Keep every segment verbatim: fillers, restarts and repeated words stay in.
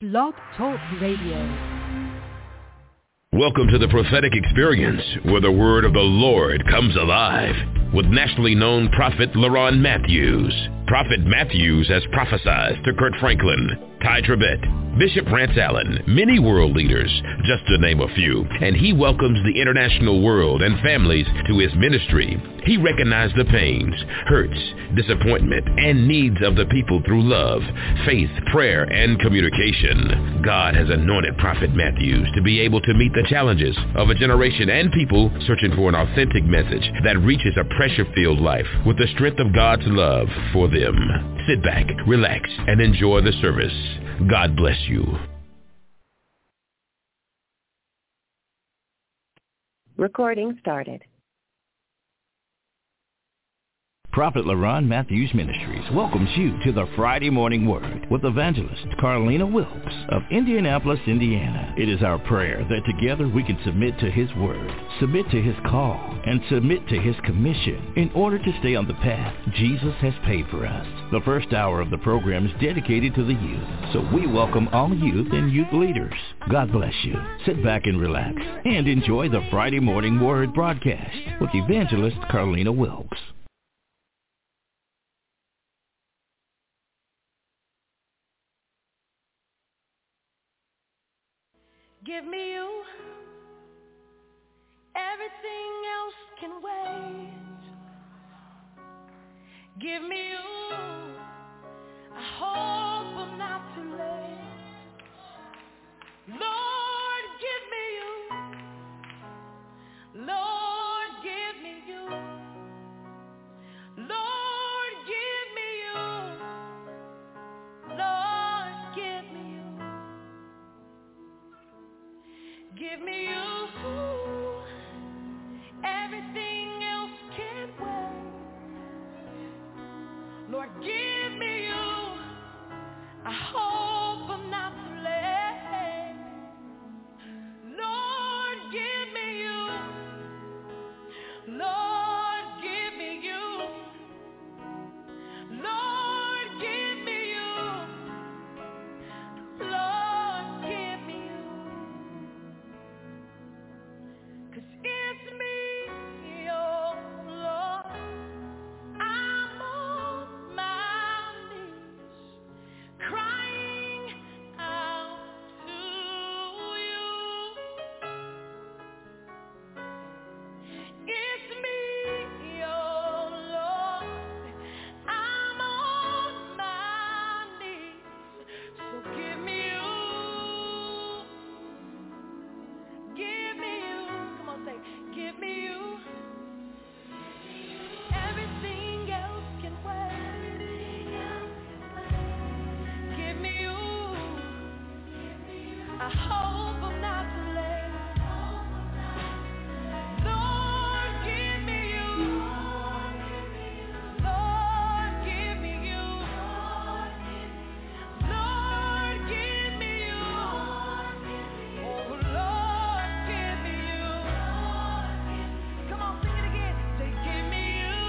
Blog Talk Radio. Welcome to the prophetic experience where the word of the Lord comes alive with nationally known prophet LaRon Matthews. Prophet Matthews has prophesied to Kurt Franklin, Ty Tribbett, Bishop Rance Allen, many world leaders, just to name a few, and he welcomes the international world and families to his ministry. He recognized the pains, hurts, disappointment, and needs of the people through love, faith, prayer, and communication. God has anointed Prophet Matthews to be able to meet the challenges of a generation and people searching for an authentic message that reaches a pressure-filled life with the strength of God's love for them. Sit back, relax, and enjoy the service. God bless you. Recording started. Prophet LaRon Matthews Ministries welcomes you to the Friday Morning Word with evangelist Carlina Wilkes of Indianapolis, Indiana. It is our prayer that together we can submit to His Word, submit to His call, and submit to His commission in order to stay on the path Jesus has paved for us. The first hour of the program is dedicated to the youth, so we welcome all youth and youth leaders. God bless you. Sit back and relax and enjoy the Friday Morning Word broadcast with evangelist Carlina Wilkes. Give me you, everything else can wait. Give me you, I hope I'm not too late. Lord, give me you, Lord, give me you, Lord, give me you, Lord, give me you. Give me you, everything else can wait. Lord, give me you, I hope I'm not too late. Lord, give me you, Lord, give me you, Lord, give me you, Lord, give me you. It's me, oh Lord, I'm on my knees, crying out to you. It's me, oh Lord, I'm on my knees, so give me you, give me you. Come on, say, give me you. Everything else can wait. Give me you. I hope I'm not too late. Lord, give me you. Lord, give me you. Lord, give me you. Oh, Lord, give me you. Come on, sing it again. Say, give me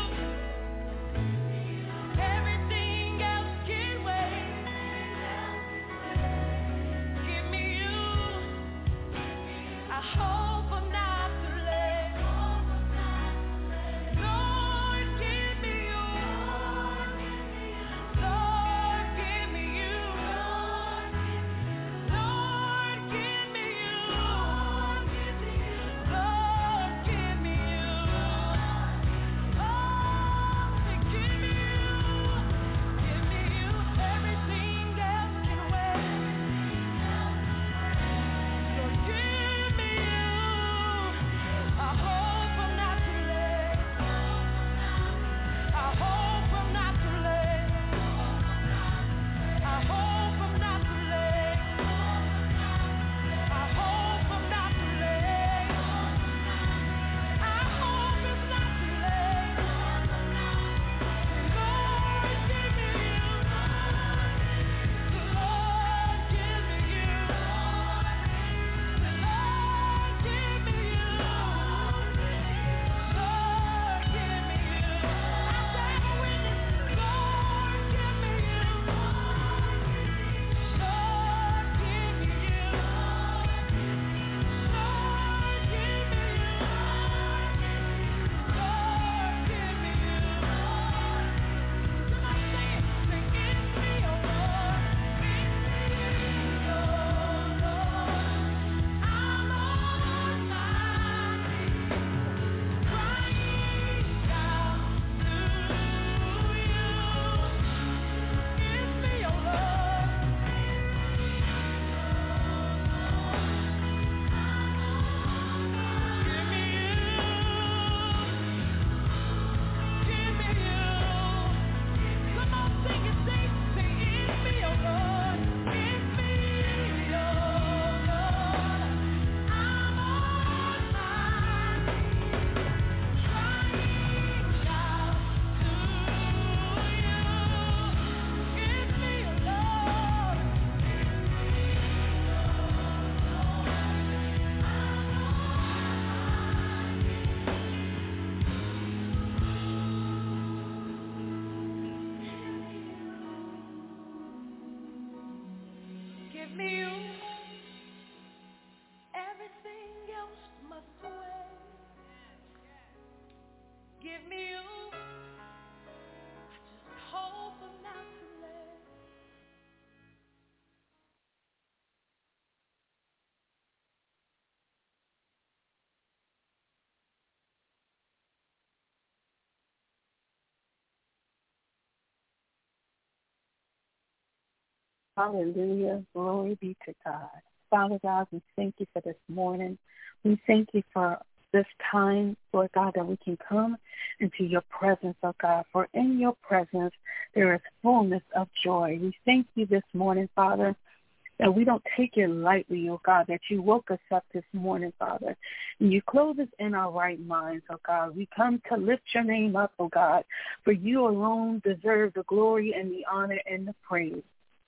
you. Everything else can wait. Give me you. me you. I just hope I'm not too late. Hallelujah. Glory be to God. Father God, we thank you for this morning. We thank you for this time, Lord God, that we can come into your presence, oh God. For in your presence there is fullness of joy. We thank you this morning, Father, that we don't take it lightly, oh God, that you woke us up this morning, Father, and you clothe us in our right minds, oh God. We come to lift your name up, oh God, for you alone deserve the glory and the honor and the praise.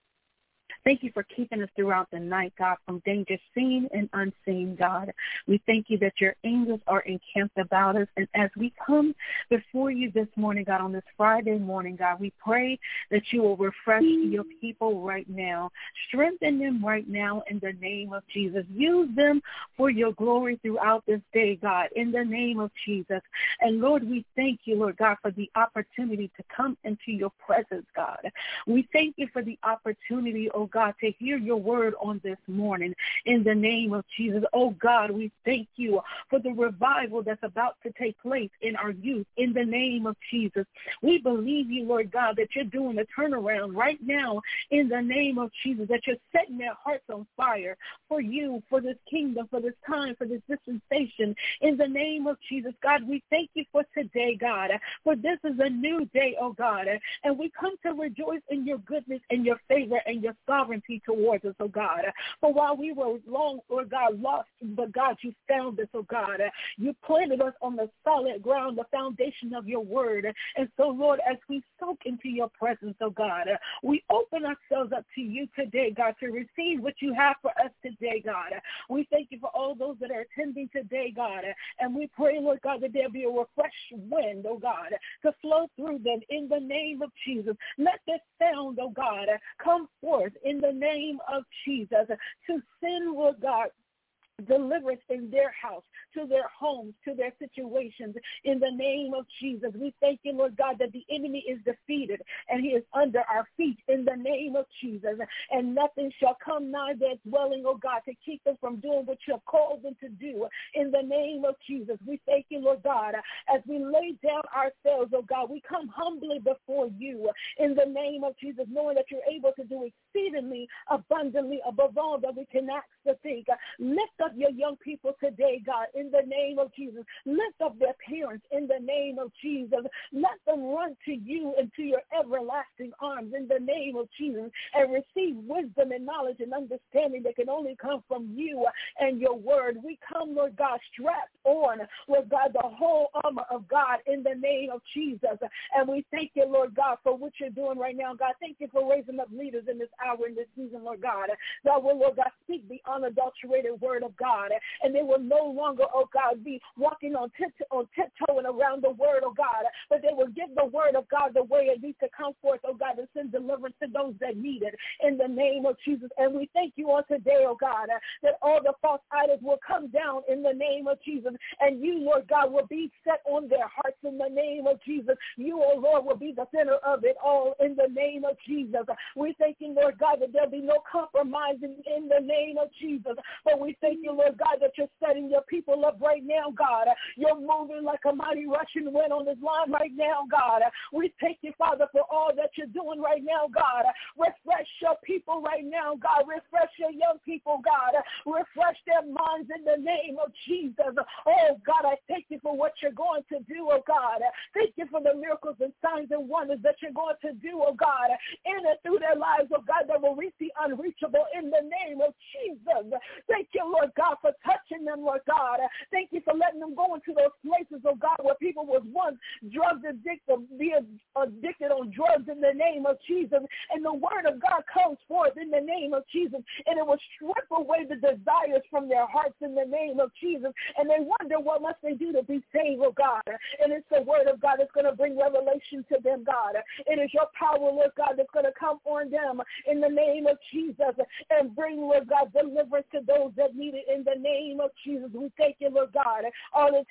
Thank you for keeping us throughout the night, God, from danger seen and unseen, God. We thank you that your angels are encamped about us. And as we come before you this morning, God, on this Friday morning, God, we pray that you will refresh your people right now. Strengthen them right now in the name of Jesus. Use them for your glory throughout this day, God, in the name of Jesus. And, Lord, we thank you, Lord God, for the opportunity to come into your presence, God. We thank you for the opportunity, oh God, God, to hear your word on this morning in the name of Jesus. Oh, God, we thank you for the revival that's about to take place in our youth in the name of Jesus. We believe you, Lord God, that you're doing a turnaround right now in the name of Jesus, that you're setting their hearts on fire for you, for this kingdom, for this time, for this dispensation in the name of Jesus. God, we thank you for today, God, for this is a new day, oh God, and we come to rejoice in your goodness and your favor and your sovereignty towards us, oh God. For while we were long, Lord God, lost, but God, you found us, oh God. You planted us on the solid ground, the foundation of your word. And so, Lord, as we soak into your presence, oh God, we open ourselves up to you today, God, to receive what you have for us today, God. We thank you for all those that are attending today, God. And we pray, Lord God, that there be a refreshed wind, oh God, to flow through them in the name of Jesus. Let this sound, oh God, come forth in the name of Jesus to send, Lord God, deliverance in their house, to their homes, to their situations. In the name of Jesus, we thank you, Lord God, that the enemy is defeated and he is under our feet in the name of Jesus. And nothing shall come nigh their dwelling, oh God, to keep them from doing what you have called them to do. In the name of Jesus, we thank you, Lord God, as we lay down ourselves, oh God, we come humbly before you in the name of Jesus, knowing that you're able to do exceedingly abundantly above all that we can ask or think. Lift up your young people today, God, in the name of Jesus. Lift up their parents in the name of Jesus. Let them run to you and to your everlasting arms in the name of Jesus and receive wisdom and knowledge and understanding that can only come from you and your word. We come, Lord God, strapped on, Lord God, the whole armor of God in the name of Jesus. And we thank you, Lord God, for what you're doing right now, God. Thank you for raising up leaders in this hour, in this season, Lord God. That will, Lord God, speak the unadulterated word of God, and they will no longer, oh God, be walking on tip on tiptoeing around the word, oh God, but they will give the word of God the way it needs to come forth, oh God, and send deliverance to those that need it in the name of Jesus. And we thank you on today, oh God, that all the false idols will come down in the name of Jesus, and you, Lord God, will be set on their hearts in the name of Jesus. You, oh Lord, will be the center of it all in the name of Jesus. We thank you, Lord God, that there'll be no compromising in the name of Jesus, but we thank you, Lord God, that you're setting your people up right now, God. You're moving like a mighty rushing wind on this line right now, God. We thank you, Father, for all that you're doing right now, God. Refresh your people right now, God. Refresh your young people, God. Refresh their minds in the name of Jesus. Oh, God, I thank you for what you're going to do, oh, God. Thank you for the miracles and signs and wonders that you're going to do, oh, God, in and through their lives, oh, God, that will reach the unreachable in the name of Jesus. Thank you, Lord God, for touching them, Lord God. Thank you for letting them go into those places, oh God, where people was once drug addicted, being addicted on drugs in the name of Jesus. And the word of God comes forth in the name of Jesus, and it will strip away the desires from their hearts in the name of Jesus. And they wonder what must they do to be saved, oh God. And it's the word of God that's going to bring revelation to them, God. It is your power, Lord God, that's going to come on them in the name of Jesus and bring, Lord God, deliverance to those that need it in the name of Jesus. We thank you, Lord God. All it takes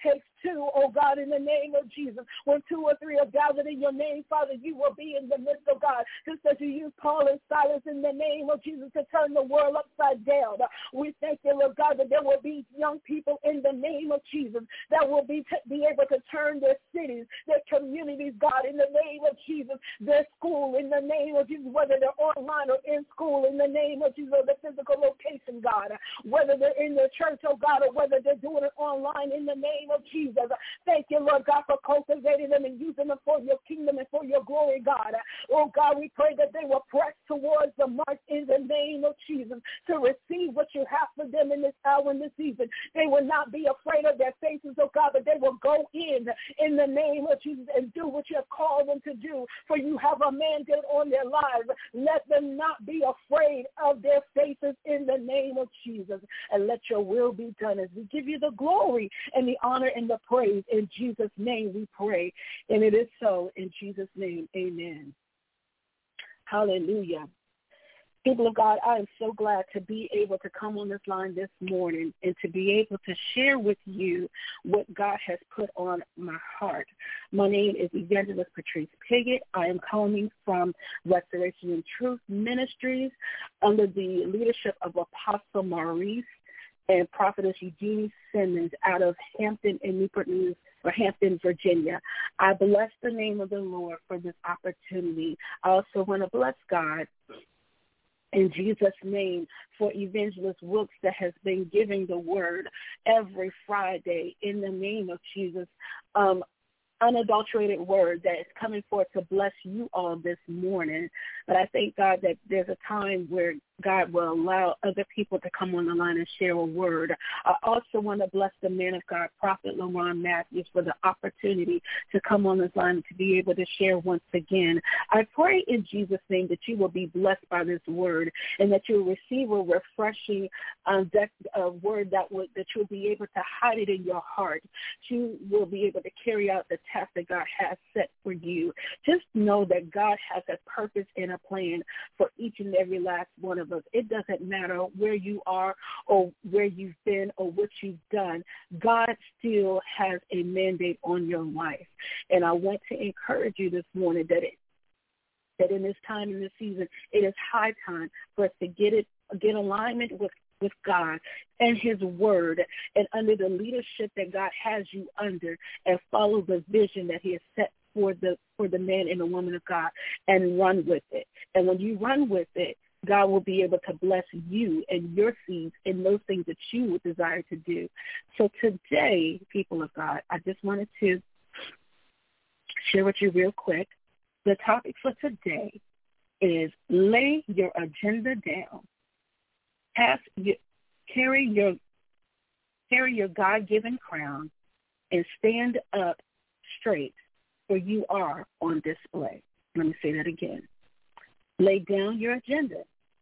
two, oh God, in the name of Jesus. When two or three are gathered in your name, Father, you will be in the midst, oh God. Just as you used Paul and Silas in the name of Jesus to turn the world upside down. We thank you, Lord God, that there will be young people in the name of Jesus that will be, t- be able to turn their cities, their communities, God, in the name of Jesus, their school, in the name of Jesus, whether they're online or in school, in the name of Jesus, or the physical location, God, whether they're in their church, oh God, or whether they're doing it online, in the name of Jesus. Thank you, Lord God, for cultivating them and using them for your kingdom and for your glory, God. Oh God, we pray that they will press towards the mark in the name of Jesus to receive what you have for them in this hour and this season. They will not be afraid of their faces, oh God, but they will go in in the name of Jesus and do what you have called them to do, for you have a mandate on their lives. Let them not be afraid of their faces in the name of Jesus, and let your will be done as we give you the glory and the honor and the praise. In Jesus' name we pray, and it is so. In Jesus' name, amen. Hallelujah. People of God, I am so glad to be able to come on this line this morning and to be able to share with you what God has put on my heart. My name is Evangelist Patrice Piggott. I am coming from Restoration and Truth Ministries under the leadership of Apostle Maurice and Prophetess Eugenie Simmons out of Hampton and Newport News, or Hampton, Virginia. I bless the name of the Lord for this opportunity. I also want to bless God in Jesus' name for Evangelist Wilkes that has been giving the word every Friday in the name of Jesus. Um, unadulterated word that is coming forth to bless you all this morning. But I thank God that there's a time where God will allow other people to come on the line and share a word. I also want to bless the man of God, Prophet LaRon Matthews, for the opportunity to come on this line and to be able to share once again. I pray in Jesus' name that you will be blessed by this word and that you will receive a refreshing um, that, uh, word that, will, that you'll be able to hide it in your heart. You will be able to carry out the task that God has set for you. Just know that God has a purpose and a plan for each and every last one of us. It doesn't matter where you are or where you've been or what you've done. God still has a mandate on your life. And I want to encourage you this morning that it that in this time in this season, it is high time for us to get it get alignment with with God and his word and under the leadership that God has you under, and follow the vision that he has set for the for the man and the woman of God and run with it. And when you run with it, God will be able to bless you and your seeds in those things that you would desire to do. So today, people of God, I just wanted to share with you real quick. The topic for today is lay your agenda down. Pass your, carry your carry your God-given crown and stand up straight, for you are on display. Let me say that again. Lay down your agenda.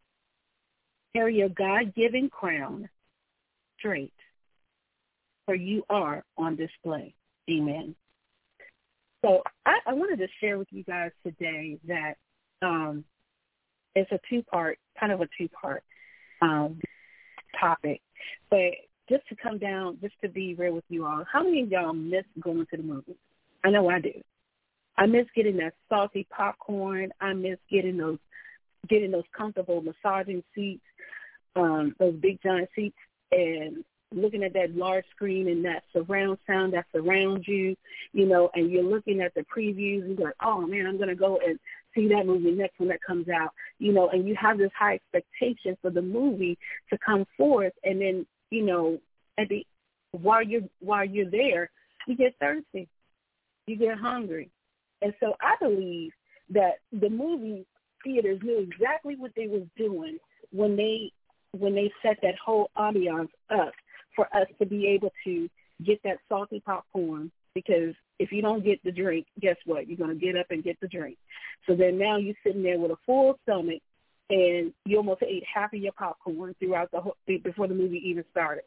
Carry your God-given crown straight, for you are on display. Amen. So I, I wanted to share with you guys today that um, it's a two-part, kind of a two-part um, topic. But just to come down, just to be real with you all, how many of y'all miss going to the movies? I know I do. I miss getting that salty popcorn. I miss getting those getting those comfortable massaging seats, um, those big giant seats, and looking at that large screen and that surround sound that surrounds you, you know, and you're looking at the previews and you're like, oh, man, I'm going to go and see that movie next when that comes out, you know, and you have this high expectation for the movie to come forth, and then, you know, at the while you're, while you're there, you get thirsty, you get hungry. And so I believe that the movie theaters knew exactly what they was doing when they when they set that whole ambiance up for us to be able to get that salty popcorn, because if you don't get the drink, guess what? You're going to get up and get the drink. So then now you're sitting there with a full stomach, and you almost ate half of your popcorn throughout the whole, before the movie even started.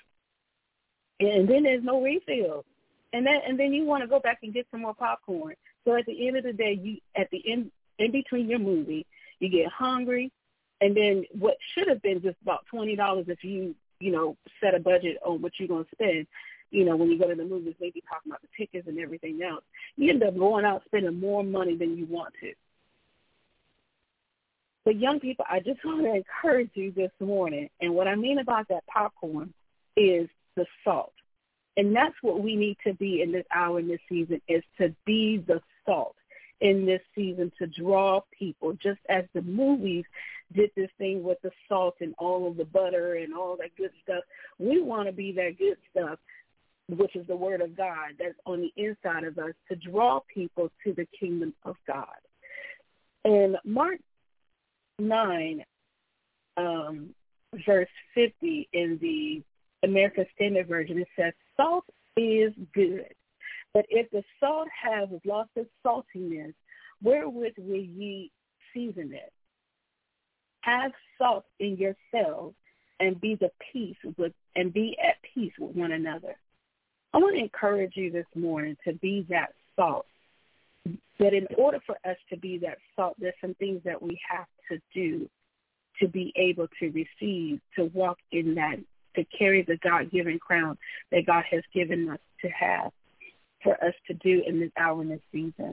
And then there's no refill. And then, and then you want to go back and get some more popcorn. So at the end of the day, you at the end, in between your movie, you get hungry, and then what should have been just about twenty dollars if you, you know, set a budget on what you're going to spend, you know, when you go to the movies, maybe talking about the tickets and everything else. You end up going out spending more money than you want to. But young people, I just want to encourage you this morning, and what I mean about that popcorn is the salt. And that's what we need to be in this hour, in this season, is to be the salt in this season, to draw people, just as the movies did this thing with the salt and all of the butter and all that good stuff. We want to be that good stuff, which is the word of God that's on the inside of us, to draw people to the kingdom of God. And Mark nine, um, verse fifty in the American Standard Version, it says, salt is good, but if the salt has lost its saltiness, wherewith will ye season it? Have salt in yourselves and be the peace with and be at peace with one another. I want to encourage you this morning to be that salt. But in order for us to be that salt, there's some things that we have to do to be able to receive, to walk in that, to carry the God-given crown that God has given us to have for us to do in this hour, in this season.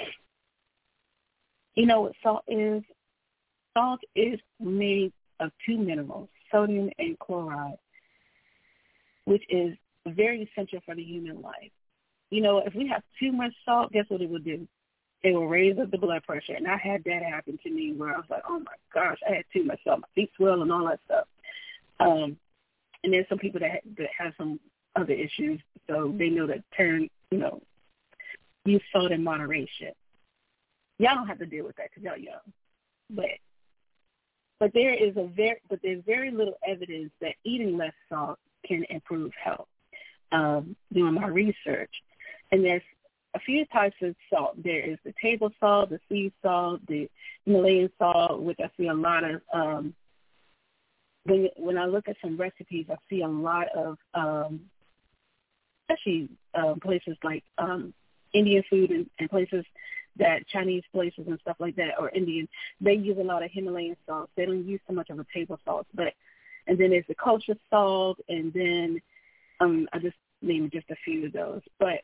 You know what salt is? Salt is made of two minerals, sodium and chloride, which is very essential for the human life. You know, if we have too much salt, guess what it will do? It will raise up the blood pressure. And I had that happen to me where I was like, oh, my gosh, I had too much salt. My feet swell and all that stuff. Um, and there's some people that, that have some other issues, so they know to turn, you know, use salt in moderation. Y'all don't have to deal with that because y'all young. But but there is a very but there's very little evidence that eating less salt can improve health. Um, doing my research, and there's a few types of salt. There is the table salt, the sea salt, the Himalayan salt, which I see a lot of. Um, when when I look at some recipes, I see a lot of, um, especially um, places like um, Indian food and, and places that Chinese places and stuff like that, or Indian, they use a lot of Himalayan salt. They don't use so much of a table salt. But and then there's the kosher salt, and then um, I just named just a few of those. But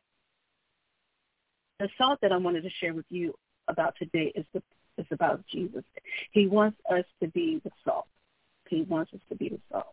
the salt that I wanted to share with you about today is the is about Jesus. He wants us to be the salt. He wants us to be the salt.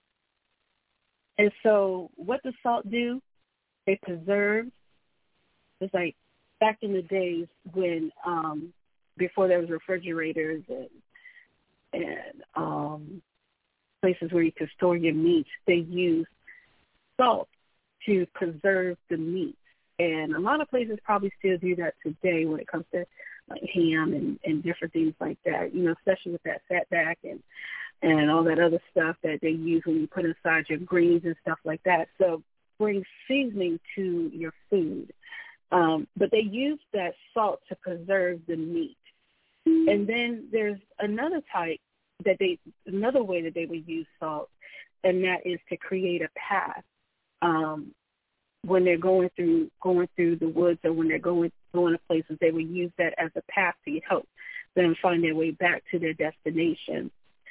And so what does salt do? It preserves. It's like back in the days when, um, before there was refrigerators and, and um, places where you could store your meat, they used salt to preserve the meat. And a lot of places probably still do that today when it comes to like ham and, and different things like that, you know, especially with that fat back and, and all that other stuff that they use when you put inside your greens and stuff like that. So bring seasoning to your food. Um, but they use that salt to preserve the meat. And then there's another type that they, another way that they would use salt, and that is to create a path. Um, when they're going through going through the woods, or when they're going going to places, they would use that as a path to help them find their way back to their destination.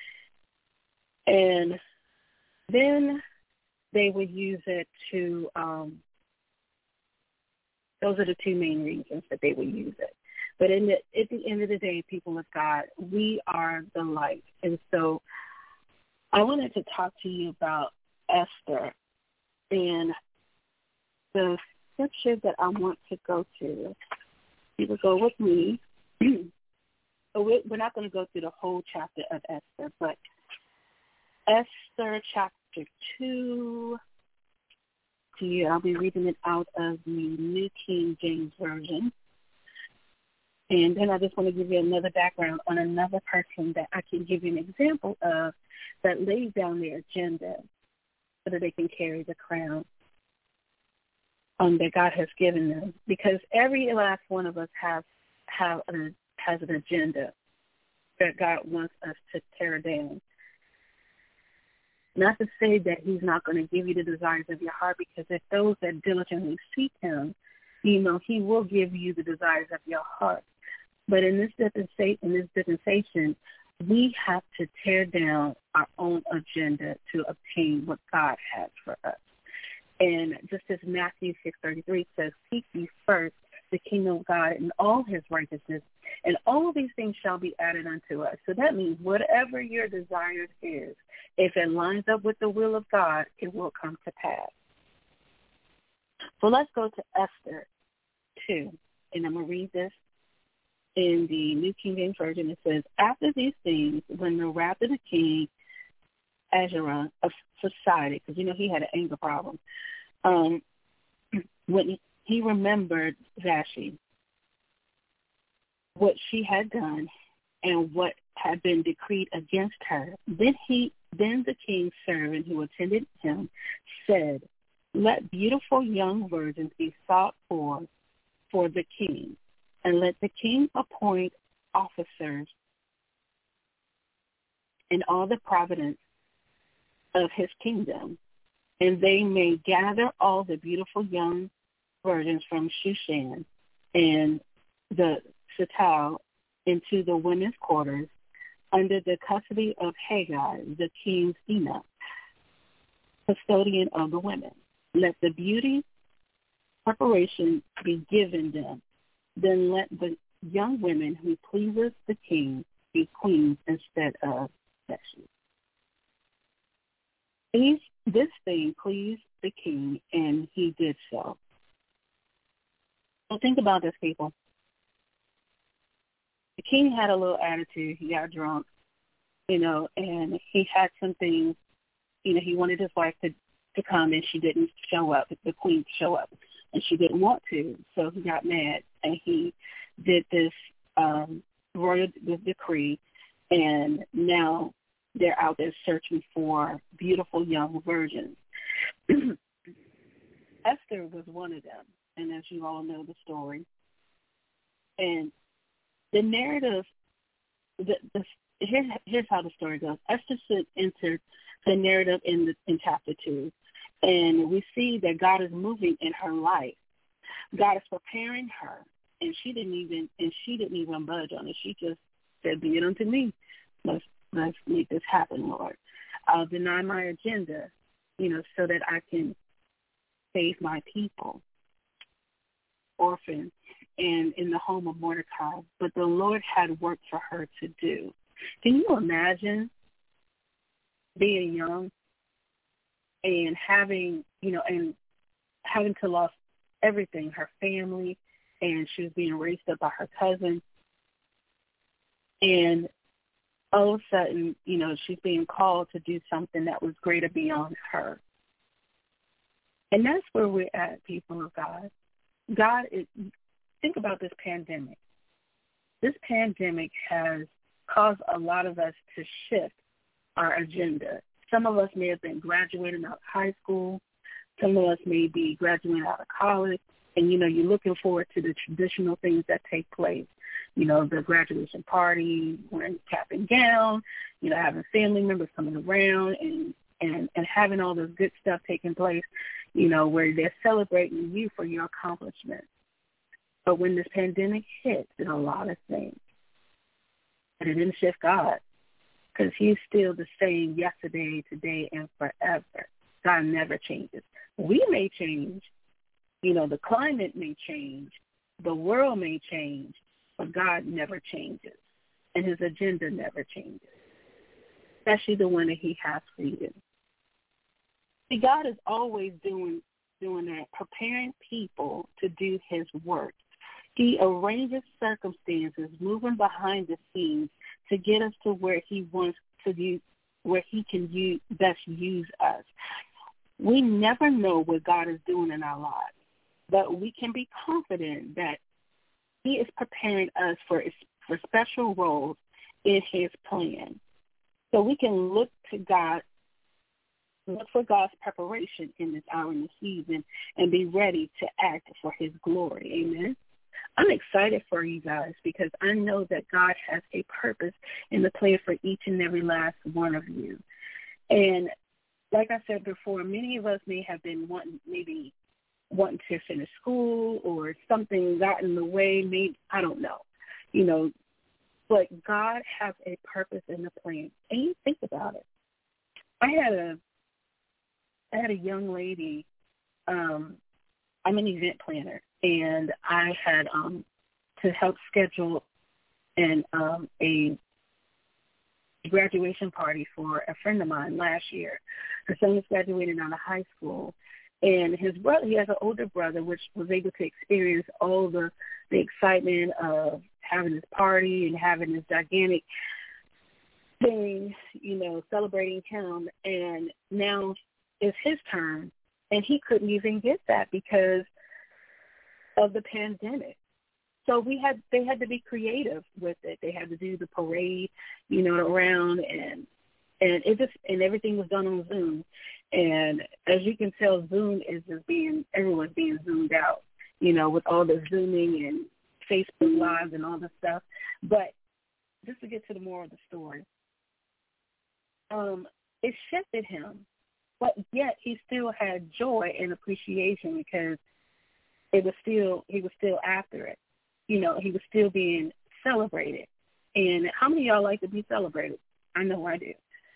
And then they would use it to, um, those are the two main reasons that they would use it. But in the, at the end of the day, people of God, we are the light. And so I wanted to talk to you about Esther. And the scripture that I want to go to, you will go with me. We're not going to go through the whole chapter of Esther, but Esther chapter two. Here, I'll be reading it out of the New King James Version. And then I just want to give you another background on another person that I can give you an example of that laid down their agenda so that they can carry the crown um, that God has given them. Because every last one of us have, have an, has an agenda that God wants us to tear down. Not to say that he's not going to give you the desires of your heart, because if those that diligently seek him, you know, he will give you the desires of your heart. But in this dispensation, in this dispensation, we have to tear down our own agenda to obtain what God has for us. And just as Matthew six thirty-three says, seek ye first the kingdom of God and all his righteousness, and all these things shall be added unto us. So that means whatever your desire is, if it lines up with the will of God, it will come to pass. So let's go to Esther two, and I'm going to read this in the New King James Version. It says, after these things, when the wrath of the king Ahasuerus subsided, because, you know, he had an anger problem, um, when he remembered Vashti, what she had done and what had been decreed against her, then he, then the king's servant who attended him said, let beautiful young virgins be sought for for the king, and let the king appoint officers in all the province of his kingdom, and they may gather all the beautiful young virgins from Shushan and the Citadel into the women's quarters under the custody of Haggai, the king's eunuch, custodian of the women. Let the beauty preparation be given them. Then let the young women who pleases the king be queens instead of Vashti. These, this thing pleased the king, and he did so. So think about this, people. The king had a little attitude. He got drunk, you know, and he had some things, you know, he wanted his wife to, to come, and she didn't show up, the queen to show up, and she didn't want to. So he got mad, and he did this um, royal this decree, and now they're out there searching for beautiful young virgins. Esther was one of them, and as you all know the story. And the narrative, the, the, here's, here's how the story goes. Esther entered the narrative in, the, in chapter two, and we see that God is moving in her life. God is preparing her, and she didn't even and she didn't even budge on it. She just said, "Be it unto me. Let's let's make this happen, Lord. I'll deny my agenda, you know, so that I can save my people, orphans, and in the home of Mordecai." But the Lord had work for her to do. Can you imagine being young and having, you know, and having to lose everything, her family, and she was being raised up by her cousin, and all of a sudden, you know, she's being called to do something that was greater beyond her. And that's where we're at, people of God. God is, think about this pandemic. This pandemic has caused a lot of us to shift our agenda. Some of us may have been graduating out of high school. Some of us may be graduating out of college. And, you know, you're looking forward to the traditional things that take place. You know, the graduation party, wearing cap and gown, you know, having family members coming around and, and, and having all this good stuff taking place, you know, where they're celebrating you for your accomplishments. But when this pandemic hit, did a lot of things. And it didn't shift God, because he's still the same yesterday, today, and forever. God never changes. We may change. You know, the climate may change. The world may change. But God never changes. And his agenda never changes, especially the one that he has for you. See, God is always doing doing that, preparing people to do his work. He arranges circumstances, moving behind the scenes to get us to where he wants to use, where he can use, best use us. We never know what God is doing in our lives, but we can be confident that he is preparing us for, for special roles in his plan. So we can look to God, look for God's preparation in this hour and this season, and be ready to act for his glory. Amen. I'm excited for you guys, because I know that God has a purpose in the plan for each and every last one of you. And like I said before, many of us may have been wanting, maybe wanting to finish school, or something got in the way, maybe, I don't know, you know, but God has a purpose in the plan. And you think about it. I had a, I had a young lady um, I'm an event planner, and I had um, to help schedule an um, a graduation party for a friend of mine last year. Her son was graduating out of high school, and his brother, he has an older brother, which was able to experience all the, the excitement of having this party and having this gigantic thing, you know, celebrating him. And now it's his turn, and he couldn't even get that because of the pandemic. So we had, they had to be creative with it. They had to do the parade, you know, around, and and it just, and everything was done on Zoom. And as you can tell, Zoom is just being, everyone's being zoomed out, you know, with all the Zooming and Facebook Lives and all this stuff. But just to get to the moral of the story, um, it shifted him, but yet he still had joy and appreciation because it was still, he was still after it. You know, he was still being celebrated. And how many of y'all like to be celebrated? I know I do.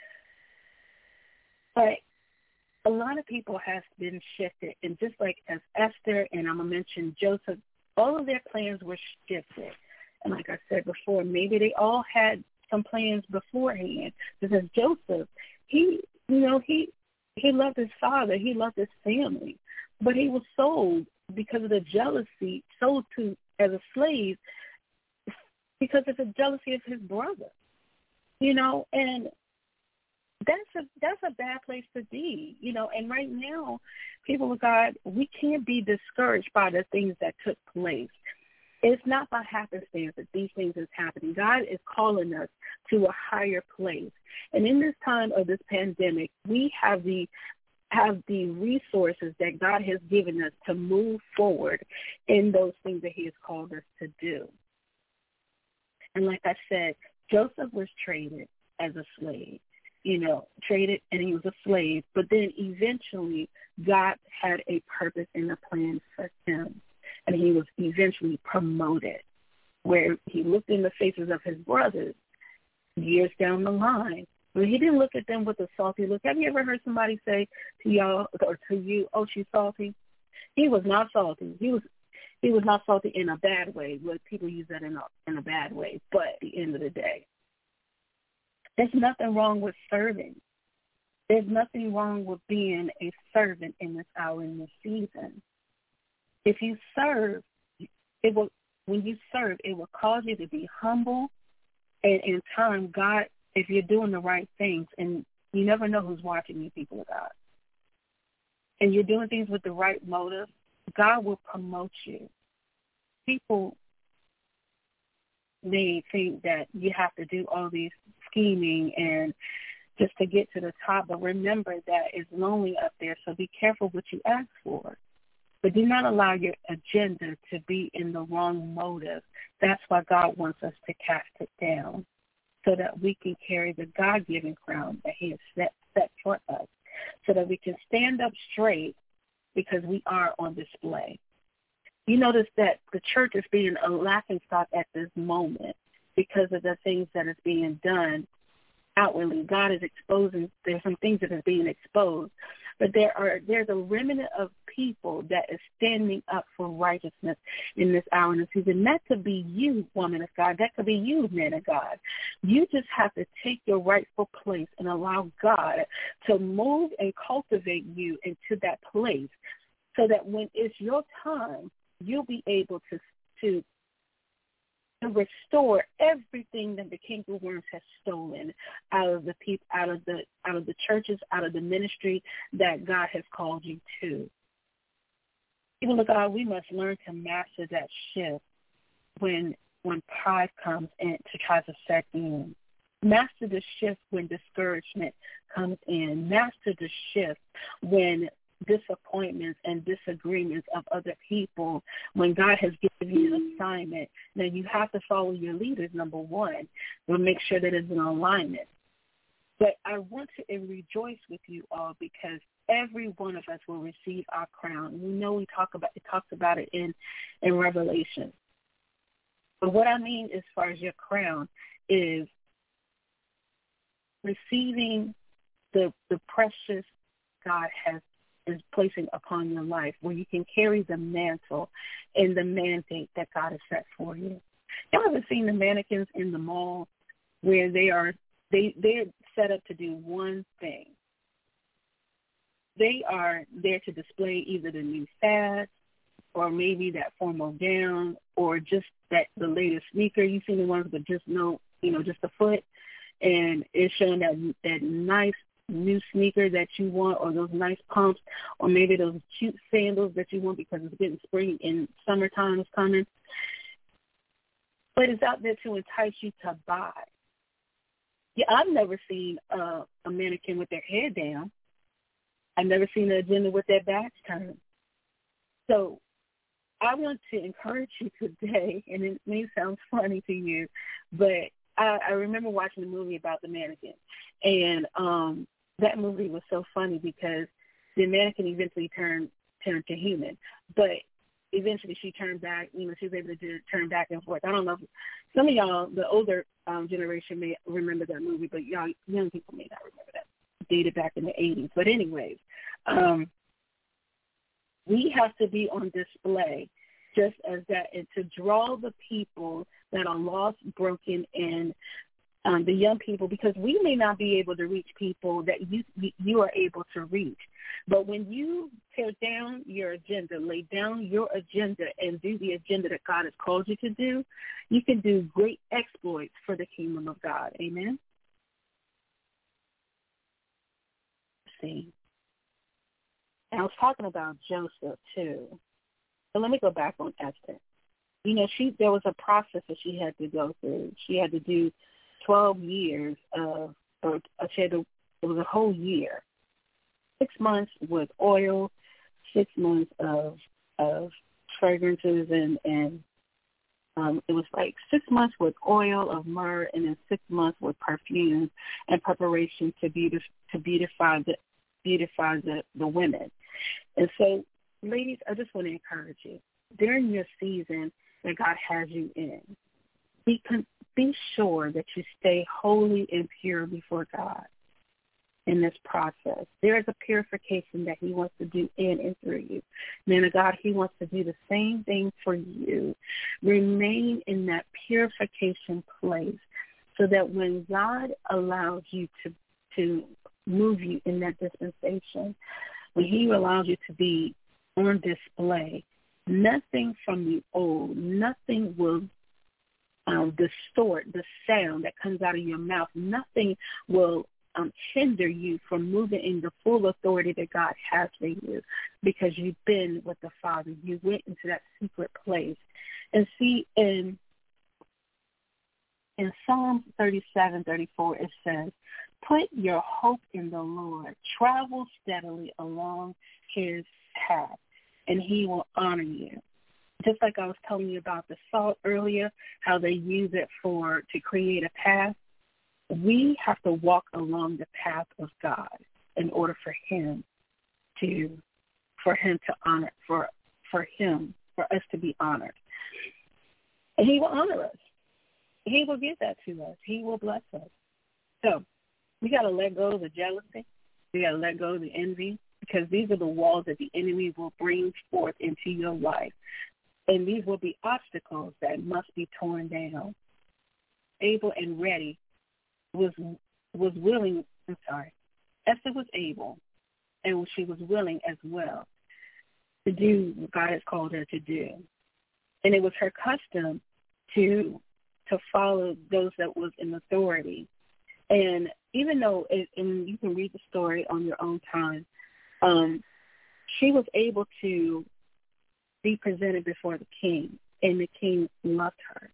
But a lot of people have been shifted. And just like as Esther, and I'm going to mention Joseph, all of their plans were shifted. And like I said before, maybe they all had some plans beforehand. Because Joseph, he, you know, he he loved his father. He loved his family. But he was sold because of the jealousy, sold to as a slave because of the jealousy of his brother, you know, and that's a that's a bad place to be, you know. And right now, people of God, we can't be discouraged by the things that took place. It's not by happenstance that these things is happening. God is calling us to a higher place, and in this time of this pandemic, we have the have the resources that God has given us to move forward in those things that he has called us to do. And like I said, Joseph was traded as a slave, you know, traded and he was a slave, but then eventually God had a purpose and a plan for him, and he was eventually promoted, where he looked in the faces of his brothers years down the line. But he didn't look at them with a salty look. Have you ever heard somebody say to y'all or to you, "Oh, she's salty"? He was not salty. He was he was not salty in a bad way. But people use that in a in a bad way. But at the end of the day, there's nothing wrong with serving. There's nothing wrong with being a servant in this hour, in this season. If you serve, it will. When you serve, it will cause you to be humble, and in time, God. If you're doing the right things, and you never know who's watching you, people of God, and you're doing things with the right motive, God will promote you. People may think that you have to do all these scheming and just to get to the top, but remember that it's lonely up there, so be careful what you ask for. But do not allow your agenda to be in the wrong motive. That's why God wants us to cast it down, so that we can carry the God-given crown that he has set, set for us, so that we can stand up straight because we are on display. You notice that the church is being a laughingstock at this moment because of the things that is being done outwardly. God is exposing, there's some things that are being exposed, but there are there's a remnant of people that is standing up for righteousness in this hour and this season. That could be you, woman of God. That could be you, man of God. You just have to take your rightful place and allow God to move and cultivate you into that place, so that when it's your time, you'll be able to to to restore everything that the cankerworms has stolen out of the people, out of the out of the churches, out of the ministry that God has called you to. People of God, we must learn to master that shift when when pride comes in to try to set in. Master the shift when discouragement comes in. Master the shift when disappointments and disagreements of other people, when God has given you an assignment. Now, you have to follow your leaders, number one, but make sure that it's in alignment. But I want to rejoice with you all, because every one of us will receive our crown. We know we talk about it talks about it in, in Revelation. But what I mean as far as your crown is receiving the the precious God has is placing upon your life, where you can carry the mantle and the mandate that God has set for you. Y'all ever seen the mannequins in the mall where they are they they're set up to do one thing? They are there to display either the new fad, or maybe that formal gown, or just that the latest sneaker. You've seen the ones with just no, you know, just a foot, and it's showing that that nice new sneaker that you want, or those nice pumps, or maybe those cute sandals that you want because it's getting spring and summertime is coming. But it's out there to entice you to buy. Yeah, I've never seen uh, a mannequin with their head down. I've never seen an agenda with their backs turned. So I want to encourage you today, and it may sound funny to you, but I, I remember watching a movie about the mannequin, and um, that movie was so funny because the mannequin eventually turned turned to human, but eventually she turned back. You know, she was able to do, turn back and forth. I don't know if some of y'all, the older um, generation, may remember that movie, but y'all young people may not remember that. Dated back in the eighties. But anyways, um, we have to be on display just as that, and to draw the people that are lost, broken, and um, the young people, because we may not be able to reach people that you you are able to reach. But when you tear down your agenda, lay down your agenda, and do the agenda that God has called you to do, you can do great exploits for the kingdom of God. Amen? See. And I was talking about Joseph, too. So let me go back on Esther. You know, she there was a process that she had to go through. She had to do twelve years of, or she had to, it was a whole year. Six months with oil, six months of of fragrances, and, and um, it was like six months with oil of myrrh, and then six months with perfume and preparation to beautify, to beautify the beautify the, the women. And so, ladies, I just want to encourage you, during your season that God has you in, be, be sure that you stay holy and pure before God in this process. There is a purification that he wants to do in and through you. Man of God, he wants to do the same thing for you. Remain in that purification place so that when God allows you to, to move you in that dispensation, when he allows you to be on display, nothing from the old, nothing will um, distort the sound that comes out of your mouth. Nothing will um, hinder you from moving in the full authority that God has for you, because you've been with the Father. You went into that secret place. And see, in, in Psalm thirty-seven, thirty-four, it says, put your hope in the Lord. Travel steadily along his path, and he will honor you. Just like I was telling you about the salt earlier, how they use it for to create a path, we have to walk along the path of God in order for him to, for him to honor, for for him, for us to be honored. And he will honor us. He will give that to us. He will bless us. So we got to let go of the jealousy. We got to let go of the envy, because these are the walls that the enemy will bring forth into your life. And these will be obstacles that must be torn down. Able and ready was was willing, I'm sorry, Esther was able, and she was willing as well to do what God has called her to do. And it was her custom to to follow those that was in authority. And even though, it, and you can read the story on your own time, um, she was able to be presented before the king, and the king loved her.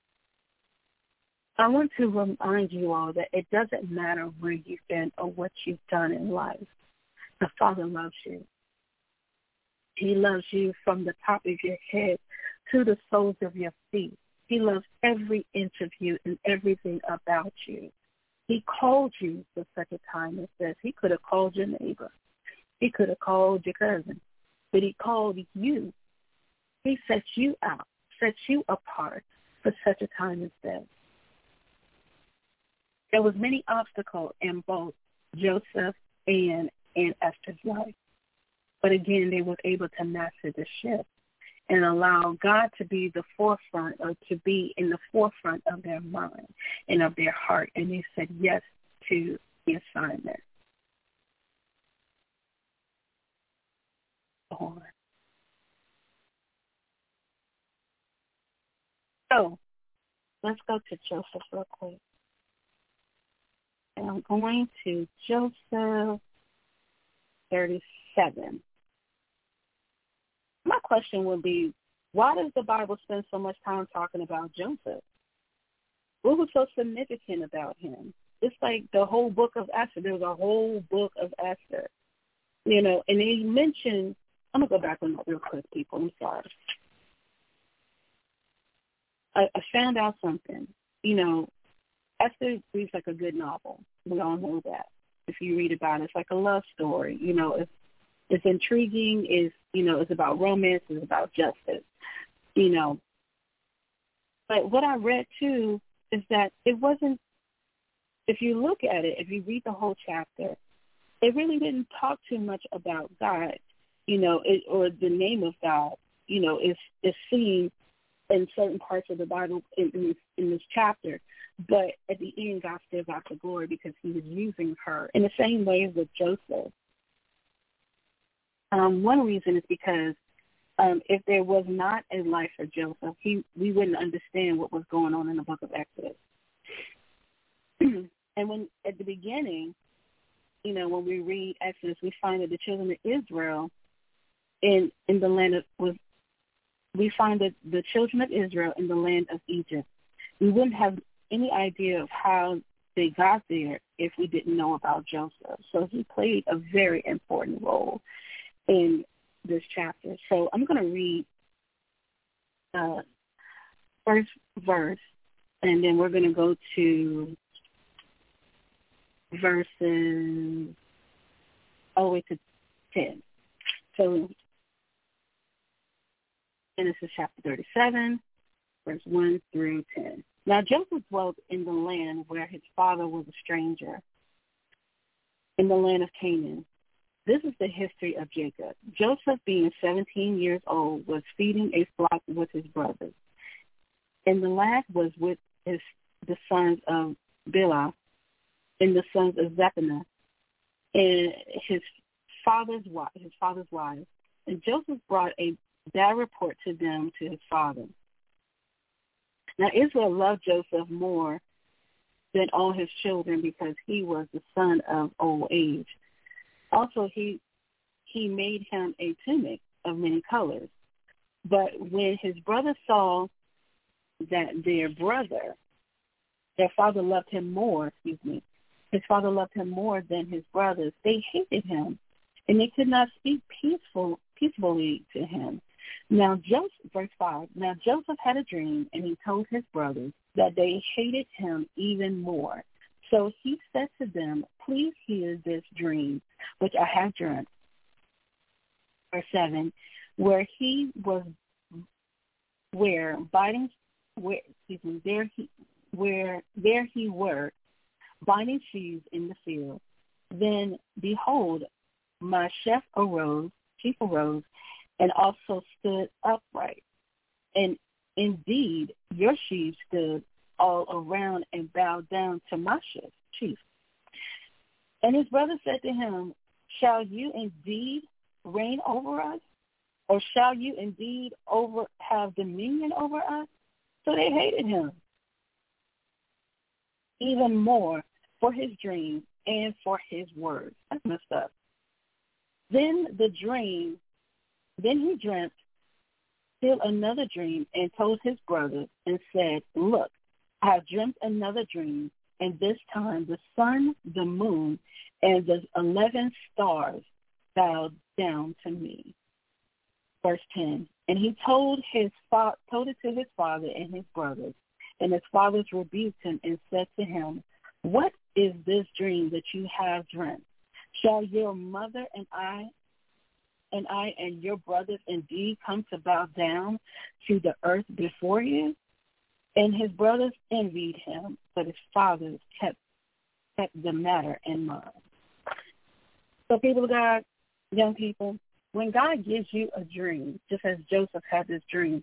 I want to remind you all that it doesn't matter where you've been or what you've done in life. The Father loves you. He loves you from the top of your head to the soles of your feet. He loves every inch of you and everything about you. He called you for such a time as this. He could have called your neighbor. He could have called your cousin. But he called you. He set you out, set you apart for such a time as this. There was many obstacles in both Joseph and, and Esther's life. But again, they were able to master the shift and allow God to be the forefront, or to be in the forefront of their mind and of their heart. And they said yes to the assignment. On. So let's go to Joseph real quick. And I'm going to Joseph thirty-seven. My question would be, why does the Bible spend so much time talking about Joseph? What was so significant about him? It's like the whole book of Esther. There was a whole book of Esther. You know, and he mentioned, I'm going to go back on that real quick, people. I'm sorry. I, I found out something. You know, Esther reads like a good novel. We all know that. If you read about it, it's like a love story. You know, it's, it's intriguing. It's, you know, it's about romance. It's about justice. You know. But what I read, too, is that it wasn't, if you look at it, if you read the whole chapter, it really didn't talk too much about God, you know, it, or the name of God. You know, is is seen in certain parts of the Bible in, in, this, in this chapter. But at the end, God still got the glory because he was using her. In the same way with Joseph. Um, one reason is because um, if there was not a life for Joseph, he we wouldn't understand what was going on in the book of Exodus. And when at the beginning, you know, when we read Exodus, we find that the children of Israel in in the land of was we find that the children of Israel in the land of Egypt. We wouldn't have any idea of how they got there if we didn't know about Joseph. So he played a very important role in this chapter. So I'm going to read uh, first verse, and then we're going to go to verses all the way to ten. So Genesis chapter thirty-seven, verse one through ten. Now Joseph dwelt in the land where his father was a stranger, in the land of Canaan. This is the history of Jacob. Joseph, being seventeen years old, was feeding a flock with his brothers. And the lad was with his, the sons of Bilhah and the sons of Zephaniah and his father's wife, his father's wife. And Joseph brought a bad report to them to his father. Now Israel loved Joseph more than all his children because he was the son of old age. Also, he he made him a tunic of many colors. But when his brothers saw that their brother, their father loved him more, excuse me, his father loved him more than his brothers, they hated him, and they could not speak peaceful, peacefully to him. Now, Joseph, verse five, now Joseph had a dream, and he told his brothers that they hated him even more. So he said to them, please hear this dream, which I have dreamt. Verse seven, where he was, where binding, where, excuse me, there he, where there he were, binding sheaves in the field. Then, behold, my chef arose, chief arose, and also stood upright. And indeed, your sheaves stood all around and bowed down to my chef, chief. And his brother said to him, shall you indeed reign over us? Or shall you indeed over have dominion over us? So they hated him even more for his dream and for his words. That's messed up. Then the dream, then he dreamt still another dream and told his brothers and said, look, I have dreamt another dream, and this time the sun, the moon, and the eleven stars bowed down to me. Verse ten, and he told his fa- told it to his father and his brothers, and his fathers rebuked him and said to him, what is this dream that you have dreamt? Shall your mother and I and I and your brothers indeed come to bow down to the earth before you? And his brothers envied him, but his fathers kept, kept the matter in mind. So people of God, young people, when God gives you a dream, just as Joseph had this dream,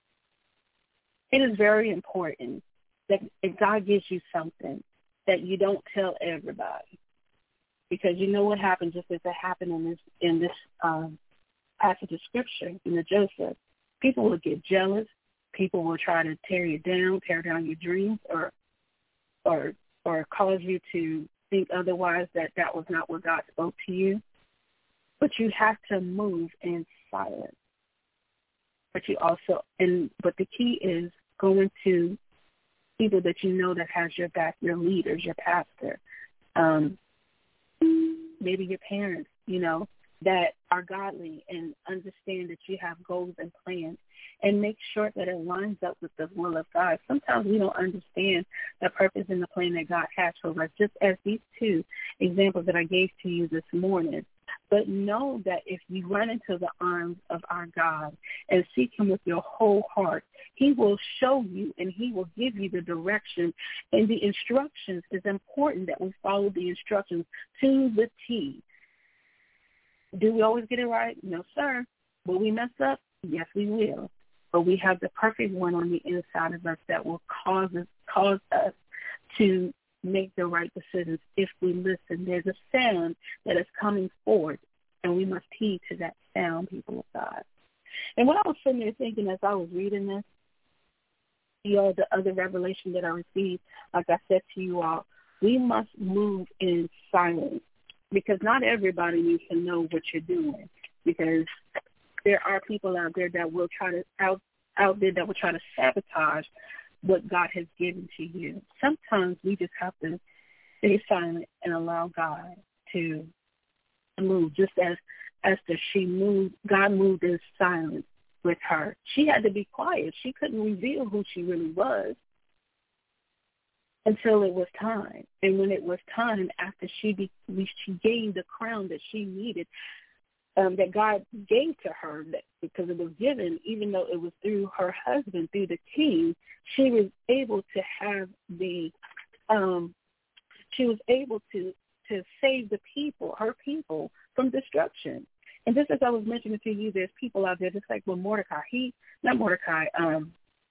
it is very important that if God gives you something, that you don't tell everybody. Because you know what happened, just as it happened in this in this um, passage of Scripture, in the Joseph. People will get jealous. People will try to tear you down, tear down your dreams, or or or cause you to think otherwise, that that was not what God spoke to you. But you have to move in silence. But you also, and but the key is going to people that you know that has your back, your leaders, your pastor, um, maybe your parents, you know, that are godly and understand that you have goals and plans, and make sure that it lines up with the will of God. Sometimes we don't understand the purpose and the plan that God has for us, just as these two examples that I gave to you this morning. But know that if you run into the arms of our God and seek him with your whole heart, he will show you and he will give you the direction. And the instructions, is important that we follow the instructions to the T. Do we always get it right? No, sir. Will we mess up? Yes, we will. But we have the perfect one on the inside of us that will cause us, cause us to make the right decisions if we listen. There's a sound that is coming forth, and we must heed to that sound, people of God. And what I was sitting there thinking as I was reading this, you know, the other revelation that I received, like I said to you all, we must move in silence, because not everybody needs to know what you're doing, because there are people out there that will try to out out there that will try to sabotage what God has given to you. Sometimes we just have to stay silent and allow God to move. Just as Esther, she moved, God moved in silence with her. She had to be quiet. She couldn't reveal who she really was until it was time. And when it was time, after she be, she gained the crown that she needed, Um, that God gave to her, that because it was given, even though it was through her husband, through the king, she was able to have the, um, she was able to, to save the people, her people, from destruction. And just as I was mentioning to you, there's people out there, just like with Mordecai, he, not Mordecai, um,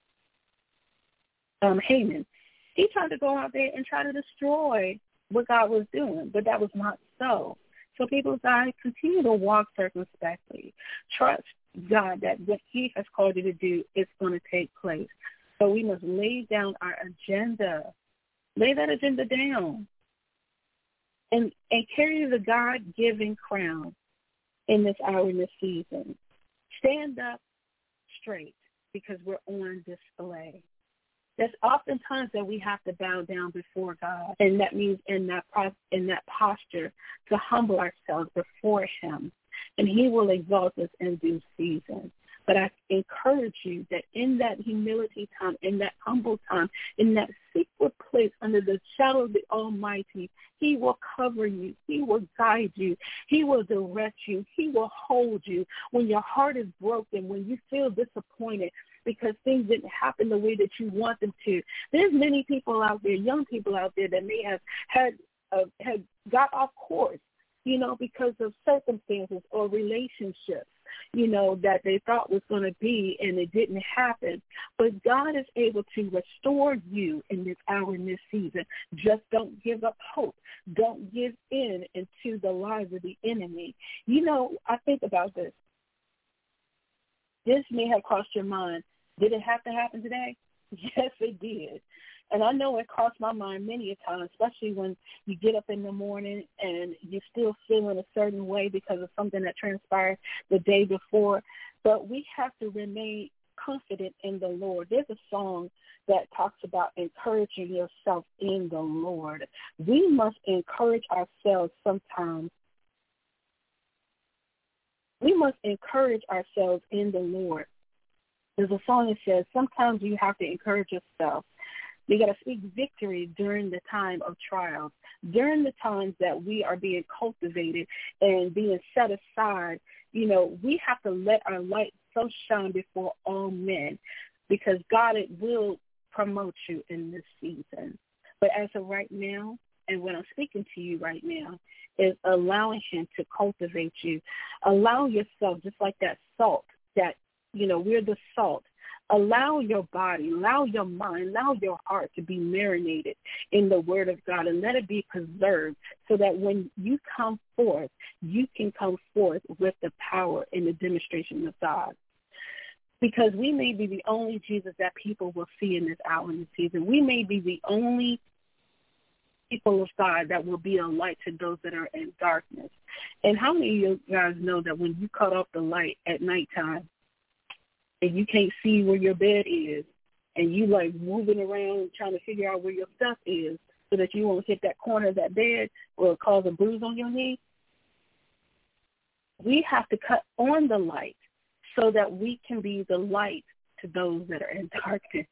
um, Haman, he tried to go out there and try to destroy what God was doing, but that was not so. So people of God, continue to walk circumspectly. Trust God that what he has called you to do is going to take place. So we must lay down our agenda. Lay that agenda down. And, and carry the God-given crown in this hour, in this season. Stand up straight, because we're on display. There's oftentimes that we have to bow down before God, and that means in that in that posture to humble ourselves before him, and he will exalt us in due season. But I encourage you that in that humility time, in that humble time, in that secret place under the shadow of the Almighty, he will cover you. He will guide you. He will direct you. He will hold you. When your heart is broken, when you feel disappointed because things didn't happen the way that you want them to, there's many people out there, young people out there, that may have had uh, had got off course, you know, because of circumstances or relationships, you know, that they thought was going to be, and it didn't happen. But God is able to restore you in this hour, in this season. Just don't give up hope. Don't give in into the lies of the enemy. You know, I think about this. This may have crossed your mind. Did it have to happen today? Yes, it did. And I know it crossed my mind many a time, especially when you get up in the morning and you're still feeling a certain way because of something that transpired the day before. But we have to remain confident in the Lord. There's a song that talks about encouraging yourself in the Lord. We must encourage ourselves sometimes. We must encourage ourselves in the Lord. There's a song that says, sometimes you have to encourage yourself. You got to speak victory during the time of trials, during the times that we are being cultivated and being set aside. You know, we have to let our light so shine before all men, because God, it will promote you in this season. But as of right now, and when I'm speaking to you right now, is allowing him to cultivate you. Allow yourself, just like that salt, that, you know, we're the salt. Allow your body, allow your mind, allow your heart to be marinated in the word of God, and let it be preserved so that when you come forth, you can come forth with the power and the demonstration of God. Because we may be the only Jesus that people will see in this hour and this season. We may be the only people of God that will be a light to those that are in darkness. And how many of you guys know that when you cut off the light at nighttime and you can't see where your bed is and you like moving around trying to figure out where your stuff is so that you won't hit that corner of that bed or cause a bruise on your knee? We have to cut on the light so that we can be the light to those that are in darkness.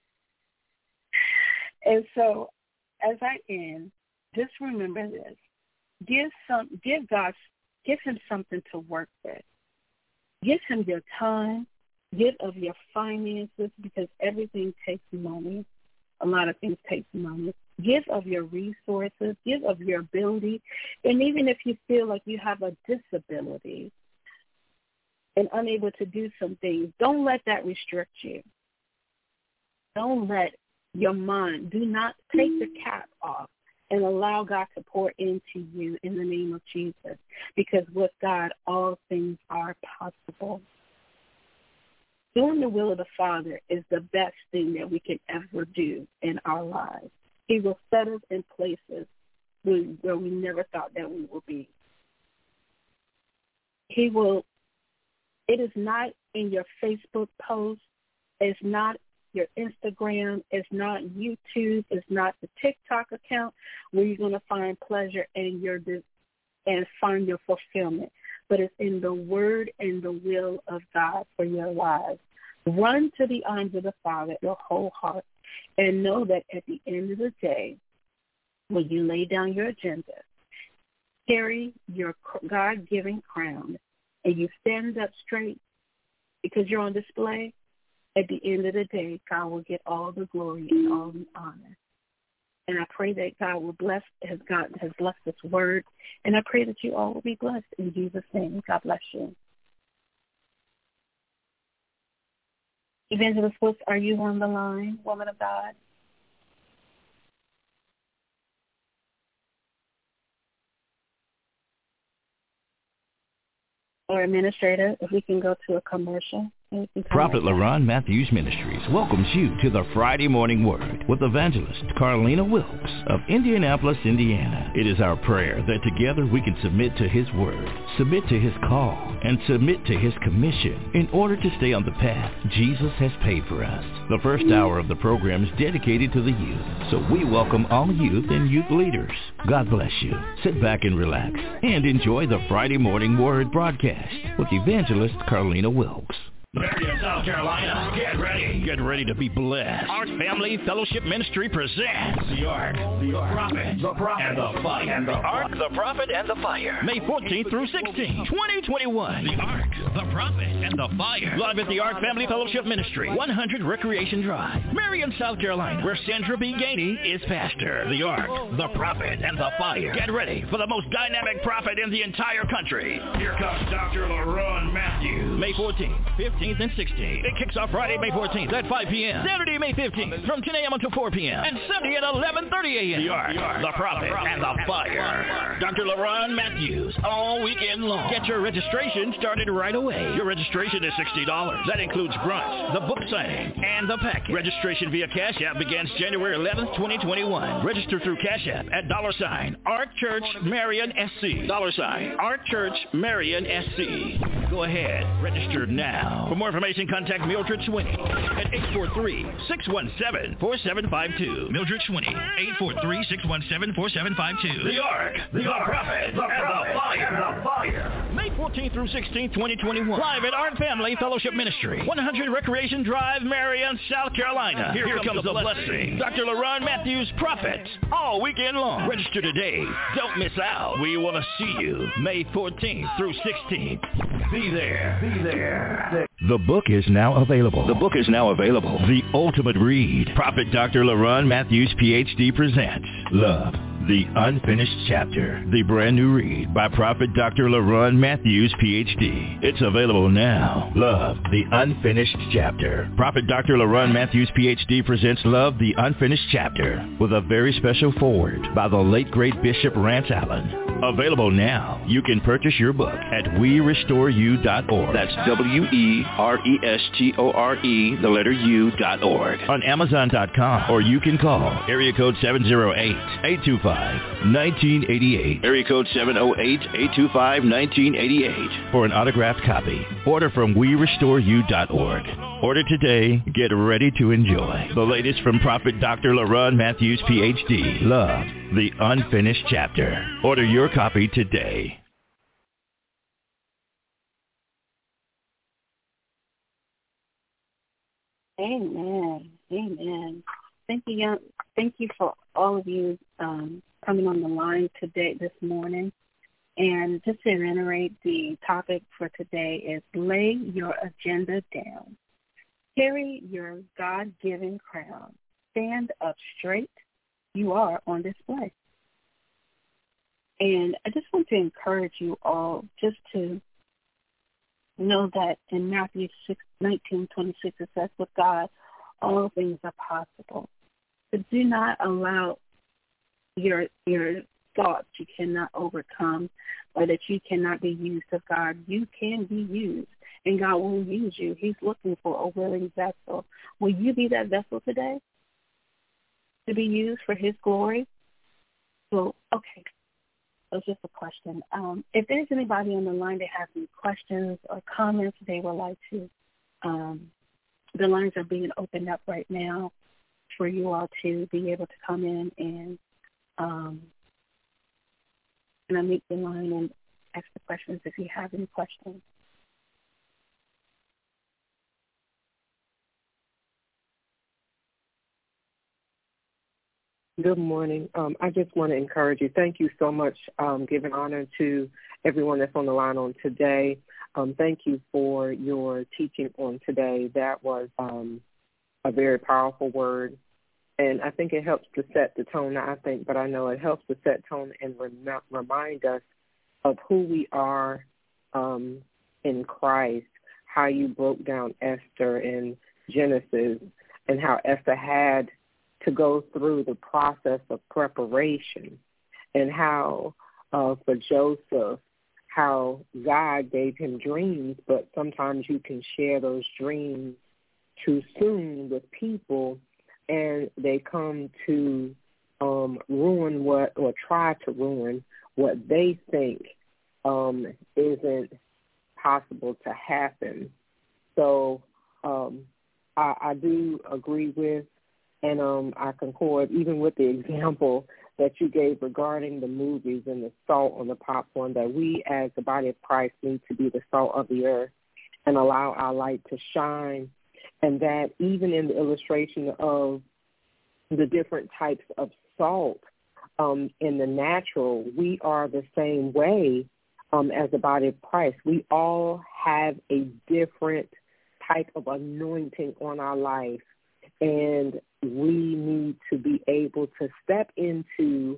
And so as I end, just remember this. Give some give God give him something to work with. Give him your time. Give of your finances, because everything takes money. A lot of things take money. Give of your resources. Give of your ability. And even if you feel like you have a disability and unable to do some things, don't let that restrict you. Don't let your mind, do not take the cap off and allow God to pour into you in the name of Jesus, because with God, all things are possible. Doing the will of the Father is the best thing that we can ever do in our lives. He will set us in places where we never thought that we would be. He will. It is not in your Facebook post. It's not your Instagram. It's not YouTube. It's not the TikTok account where you're going to find pleasure and your and find your fulfillment. But it's in the word and the will of God for your lives. Run to the arms of the Father, your whole heart, and know that at the end of the day, when you lay down your agenda, carry your God-given crown, and you stand up straight because you're on display, at the end of the day, God will get all the glory and all the honor. And I pray that God will bless, has God has blessed this word, and I pray that you all will be blessed in Jesus' name. God bless you. Evangelist Woods, are you on the line, woman of God? Or administrator, if we can go to a commercial. Prophet LaRon Matthews Ministries welcomes you to the Friday Morning Word with evangelist Carlina Wilkes of Indianapolis, Indiana. It is our prayer that together we can submit to his word, submit to his call, and submit to his commission in order to stay on the path Jesus has paid for us. The first hour of the program is dedicated to the youth, so we welcome all youth and youth leaders. God bless you. Sit back and relax and enjoy the Friday Morning Word broadcast with evangelist Carlina Wilkes. Marion, South Carolina, get ready. Get ready to be blessed. Ark Family Fellowship Ministry presents The Ark, the Prophet, the Prophet, and the Fire. And the Ark, the Prophet, and the Fire. May fourteenth through sixteenth, twenty twenty-one. The Ark, the Prophet, and the Fire. Live at the Ark Family Fellowship Ministry, one hundred Recreation Drive, Marion, South Carolina, where Sandra B. Gainey is pastor. The Ark, the Prophet, and the Fire. Get ready for the most dynamic prophet in the entire country. Here comes Doctor LaRon Matthews. May fourteenth, fifteenth, and sixteenth. It kicks off Friday, May fourteenth at five p.m. Saturday, May fifteenth from ten a.m. until four p.m. And Sunday at eleven thirty a.m. The Ark, the Prophet, and the Fire. Doctor LaRon Matthews, all weekend long. Get your registration started right away. Your registration is sixty dollars. That includes brunch, the book signing, and the package. Registration via Cash App begins January eleventh, twenty twenty-one. Register through Cash App at dollar sign Ark Church Marion S C. Dollar sign Ark Church Marion S C. Go ahead, register now. For more information, contact Mildred Swinney at eight four three, six one seven, four seven five two. Mildred Swinney, eight four three, six one seven, four seven five two. The Ark, the, the Prophet, the Prophet, and the Fire. The Fire. May fourteenth through sixteenth, twenty twenty-one. Live at Ark Family Fellowship Ministry, one hundred Recreation Drive, Marion, South Carolina. Here, Here comes, comes the blessing. blessing. Doctor LaRon Matthews, Prophet, all weekend long. Register today. Don't miss out. We want to see you May fourteenth through sixteenth. Be there. Be there. The book is now available. The book is now available. The Ultimate Read. Prophet Doctor LaRon Matthews, P H D presents Love, The Unfinished Chapter, the brand new read by Prophet Doctor LaRon Matthews, P H D. It's available now. Love, the Unfinished Chapter. Prophet Doctor LaRon Matthews, P H D presents Love, the Unfinished Chapter with a very special foreword by the late great Bishop Rance Allen. Available now. You can purchase your book at we restore you dot org. That's W E R E S T O R E, the letter U dot org. On Amazon dot com, or you can call area code seven oh eight, eight two five, one nine eight eight. Area code seven oh eight, eight two five, one nine eight eight for an autographed copy. Order from we restore you dot org. Order today. Get ready to enjoy the latest from Prophet Doctor LaRon Matthews, P H D. Love, the Unfinished Chapter. Order your copy today. Amen. Amen. Thank you, young, thank you for all of you um, coming on the line today, this morning. And just to reiterate, the topic for today is lay your agenda down. Carry your God-given crown. Stand up straight. You are on display. And I just want to encourage you all just to know that in Matthew nineteen twenty-six, it says, with God, all things are possible. But do not allow your your thoughts you cannot overcome or that you cannot be used of God. You can be used, and God will use you. He's looking for a willing vessel. Will you be that vessel today to be used for his glory? So, okay. That's just a question. Um, if there's anybody on the line that has any questions or comments they would like to, um, the lines are being opened up right now for you all to be able to come in and um, and unmute the line and ask the questions if you have any questions. Good morning. Um, I just want to encourage you. Thank you so much, um, giving honor to everyone that's on the line on today. Um, thank you for your teaching on today. That was um, a very powerful word, and I think it helps to set the tone. I think, but I know it helps to set tone and rem- remind us of who we are um, in Christ, how you broke down Esther in Genesis, and how Esther had to go through the process of preparation, and how uh, for Joseph, how God gave him dreams, but sometimes you can share those dreams too soon with people, and they come to um, ruin what, or try to ruin what they think um, isn't possible to happen. So um, I, I do agree with, and um, I concord even with the example that you gave regarding the movies and the salt on the popcorn, that we as the body of Christ need to be the salt of the earth and allow our light to shine, and that even in the illustration of the different types of salt um, in the natural, we are the same way um, as the body of Christ. We all have a different type of anointing on our life, and we need to be able to step into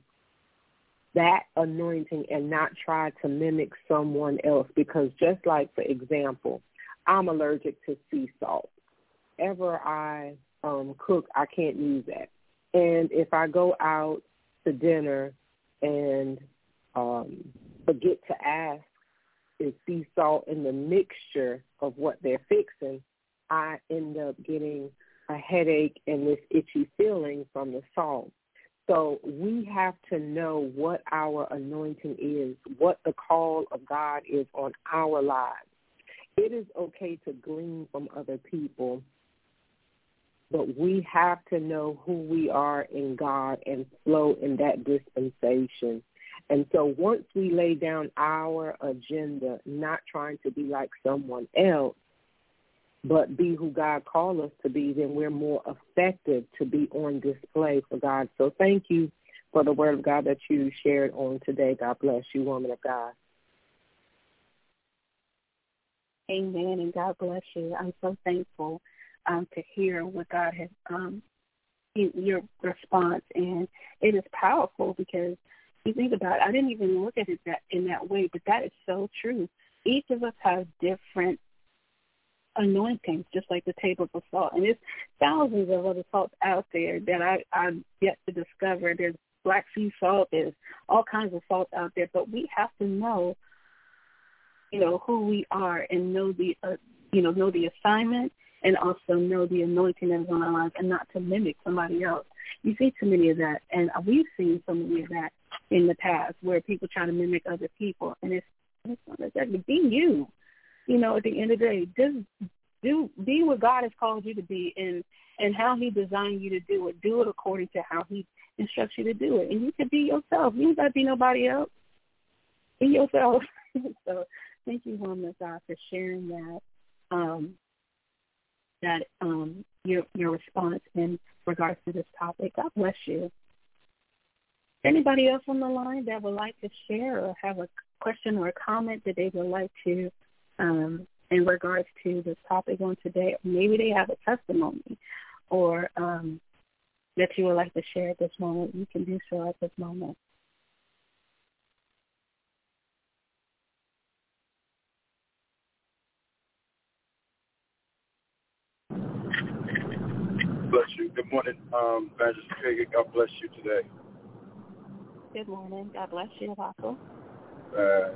that anointing and not try to mimic someone else, because just like, for example, I'm allergic to sea salt. Ever I um, cook, I can't use that. And if I go out to dinner and um, forget to ask, is sea salt in the mixture of what they're fixing, I end up getting a headache and this itchy feeling from the salt. So we have to know what our anointing is, what the call of God is on our lives. It is okay to glean from other people, but we have to know who we are in God and flow in that dispensation. And so once we lay down our agenda, not trying to be like someone else, but be who God called us to be, then we're more effective to be on display for God. So thank you for the word of God that you shared on today. God bless you, woman of God. Amen, and God bless you. I'm so thankful um, to hear what God has um, your response, and it is powerful because you think about it. I didn't even look at it that in that way, but that is so true. Each of us has different anointings, just like the table of salt. And there's thousands of other salts out there that I, I've yet to discover. There's black sea salt. There's all kinds of salt out there. But we have to know, you know, who we are and know the, uh, you know, know the assignment and also know the anointing that is on our lives and not to mimic somebody else. You see too many of that. And we've seen so many of that in the past where people try to mimic other people. And it's, it's not exactly be you. You know, at the end of the day, just do be what God has called you to be, and and how He designed you to do it. Do it according to how He instructs you to do it, and you can be yourself. You don't got to be nobody else. Be yourself. So, thank you, woman of God, for sharing that. Um, that um, your your response in regards to this topic. God bless you. Anybody else on the line that would like to share or have a question or a comment that they would like to um, in regards to this topic on today? Maybe they have a testimony or um, that you would like to share at this moment. You can do so at this moment. Bless you. Good morning, um, Evangelist Peggy. God bless you today. Good morning. God bless you, Apostle. Uh,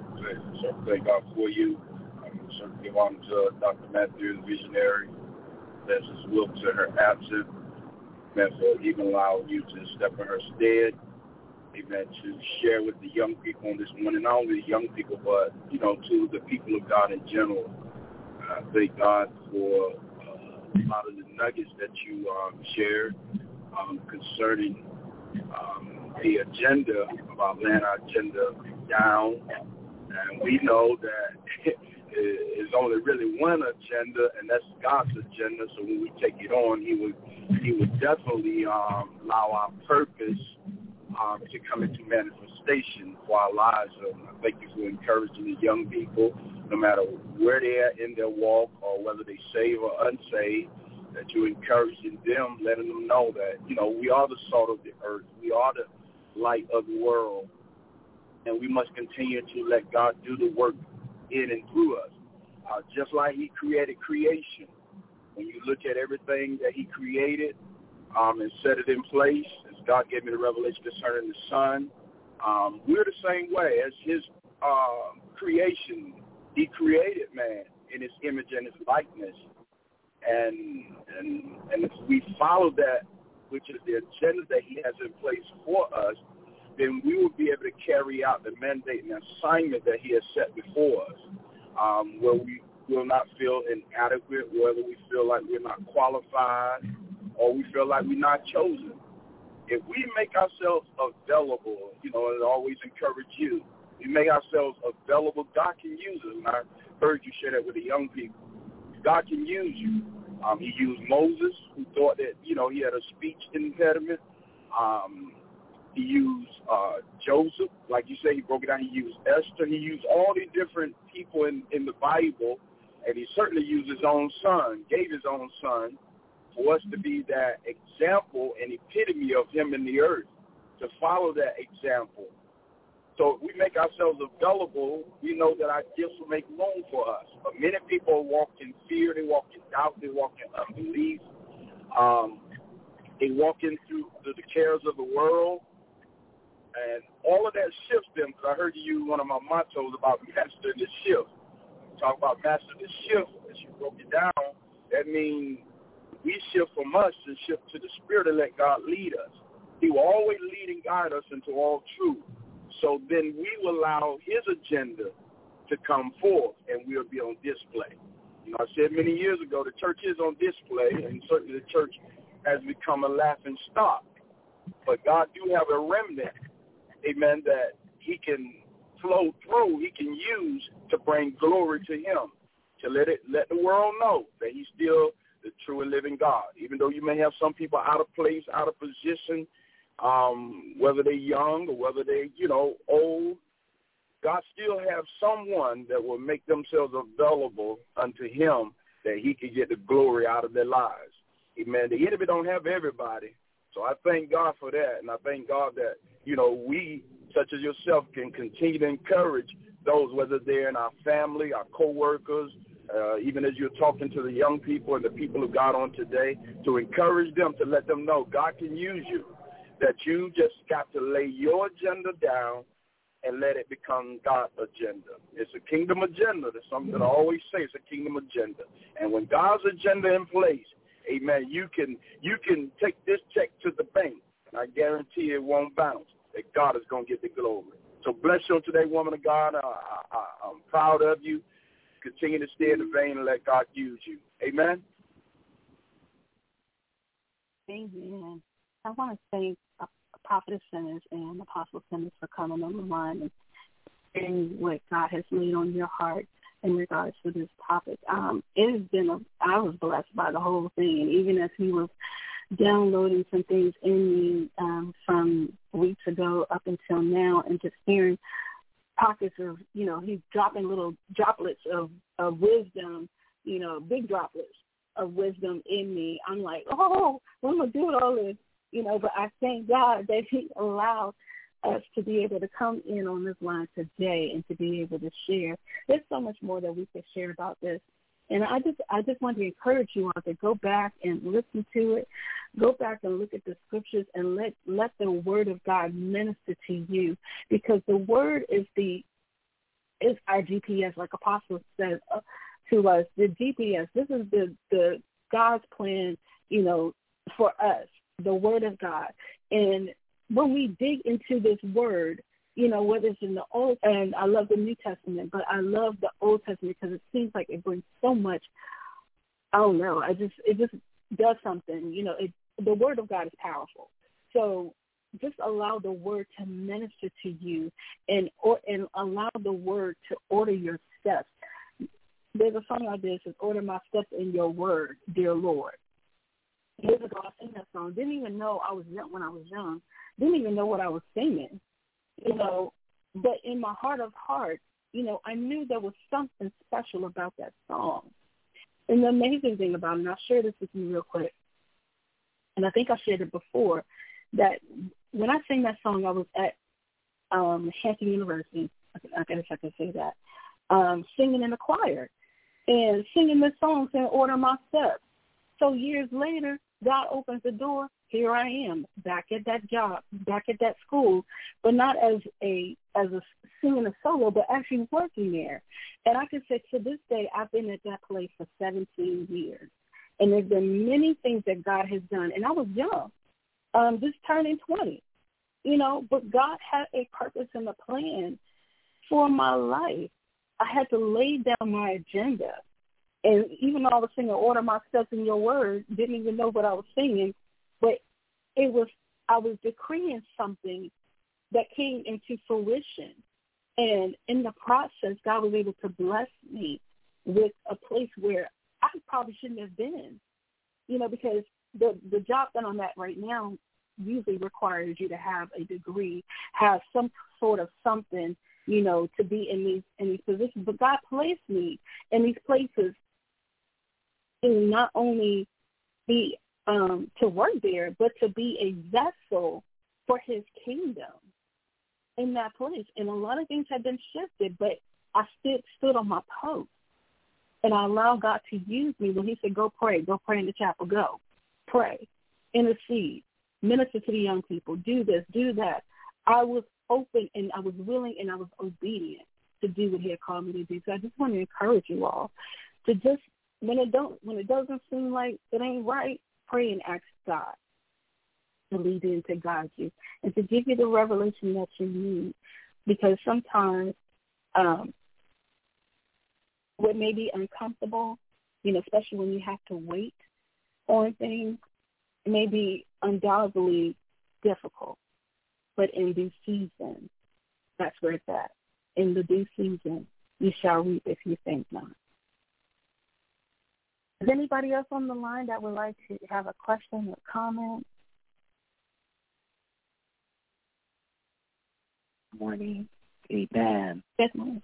so thank God for you. Um, certainly give honor to Doctor Matthews, visionary, Missus Wilkes in her absence, amen, for even allowing you to step in her stead, amen, to share with the young people on this morning, not only the young people, but, you know, to the people of God in general. Uh, thank God for uh, a lot of the nuggets that you um, shared um, concerning um, the agenda, about laying our agenda down. And we know that there's only really one agenda, and that's God's agenda. So when we take it on, he would he would definitely um, allow our purpose um, to come into manifestation for our lives. So I thank you for encouraging the young people, no matter where they are in their walk or whether they saved or unsaved, that you're encouraging them, letting them know that, you know, we are the salt of the earth. We are the light of the world. And we must continue to let God do the work in and through us. Uh, just like he created creation. When you look at everything that he created um, and set it in place, as God gave me the revelation concerning the sun, um, we're the same way as his uh, creation. He created man in his image and his likeness. And, and, and if we follow that, which is the agenda that he has in place for us, then we will be able to carry out the mandate and assignment that he has set before us, um, where we will not feel inadequate, whether we feel like we're not qualified or we feel like we're not chosen. If we make ourselves available, you know, and I always encourage you, we make ourselves available, God can use us. And I heard you share that with the young people. God can use you. Um, he used Moses, who thought that, you know, he had a speech impediment. Um, he used uh, Joseph, like you say, he broke it down. He used Esther. He used all these different people in, in the Bible, and he certainly used his own son, gave his own son, for us to be that example and epitome of him in the earth, to follow that example. So if we make ourselves available, we know that our gifts will make room for us. But many people walk in fear, they walk in doubt, they walk in unbelief. Um, they walk in through, through the cares of the world. And all of that shifts them, because I heard you use one of my mottos about mastering the shift. Talk about mastering the shift, as you broke it down, that means we shift from us and shift to the Spirit and let God lead us. He will always lead and guide us into all truth. So then we will allow his agenda to come forth, and we'll be on display. You know, I said many years ago, the church is on display, and certainly the church has become a laughing stock. But God do have a remnant, amen, that he can flow through, he can use to bring glory to him, to let it let the world know that he's still the true and living God. Even though you may have some people out of place, out of position, Um, whether they're young or whether they're, you know, old, God still has someone that will make themselves available unto him that he can get the glory out of their lives. Amen. The enemy don't have everybody. So I thank God for that, and I thank God that, you know, we, such as yourself, can continue to encourage those, whether they're in our family, our co-workers, uh, even as you're talking to the young people and the people of God on today, to encourage them, to let them know God can use you, that you just got to lay your agenda down and let it become God's agenda. It's a kingdom agenda. That's something that I always say. It's a kingdom agenda. And when God's agenda in place, amen, you can you can take this check to the bank, and I guarantee it won't bounce, that God is going to get the glory. So bless you today, woman of God. I, I, I'm proud of you. Continue to stay in the vein and let God use you. Amen? Amen. I want to thank Prophetess Simmons and Apostle Simmons for coming on the line and sharing what God has laid on your heart in regards to this topic. Um, it has been, a, I was blessed by the whole thing, and even as he was downloading some things in me um, from weeks ago up until now, and just hearing pockets of, you know, he's dropping little droplets of, of wisdom, you know, big droplets of wisdom in me. I'm like, oh, what am I doing all this? You know, but I thank God that he allowed us to be able to come in on this line today and to be able to share. There's so much more that we could share about this. And I just I just want to encourage you all to go back and listen to it. Go back and look at the scriptures and let, let the word of God minister to you, because the word is the is our G P S, like Apostle said uh, to us, the G P S. This is the, the God's plan, you know, for us, the word of God. And when we dig into this word, you know, whether it's in the Old, and I love the New Testament, but I love the Old Testament because it seems like it brings so much, I don't know, I just, it just does something, you know, it, the word of God is powerful. So just allow the word to minister to you and, or, and allow the word to order your steps. There's a song out there that says, order my steps in your word, dear Lord. Years ago, I sang that song. Didn't even know I was young when I was young. Didn't even know what I was singing, you know. But in my heart of hearts, you know, I knew there was something special about that song. And the amazing thing about it, and I'll share this with you real quick, and I think I shared it before, that when I sang that song, I was at um, Hampton University. I guess I can say that, um, singing in the choir and singing this song, saying, order my steps. So years later, God opens the door. Here I am, back at that job, back at that school, but not as a as a singing a solo, but actually working there. And I can say to this day, I've been at that place for seventeen years, and there's been many things that God has done. And I was young, um, just turning twenty, you know. But God had a purpose and a plan for my life. I had to lay down my agenda. And even though I was singing Order My Steps in Your Word, didn't even know what I was singing, but it was, I was decreeing something that came into fruition. And in the process, God was able to bless me with a place where I probably shouldn't have been, you know, because the, the job that I'm at right now usually requires you to have a degree, have some sort of something, you know, to be in these in these positions. But God placed me in these places to not only be um, to work there, but to be a vessel for his kingdom in that place. And a lot of things have been shifted, but I stood, stood on my post, and I allowed God to use me. When he said, go pray, go pray in the chapel, go pray, intercede, minister to the young people, do this, do that. I was open, and I was willing, and I was obedient to do what he had called me to do. So I just want to encourage you all to just, when it don't, when it doesn't seem like it ain't right, pray and ask God to lead you and to guide you and to give you the revelation that you need. Because sometimes um, what may be uncomfortable, you know, especially when you have to wait on things, may be undoubtedly difficult. But in due season, that's where it's at. In the due season, you shall reap if you think not. Is anybody else on the line that would like to have a question or comment? Good morning. Amen. Good morning.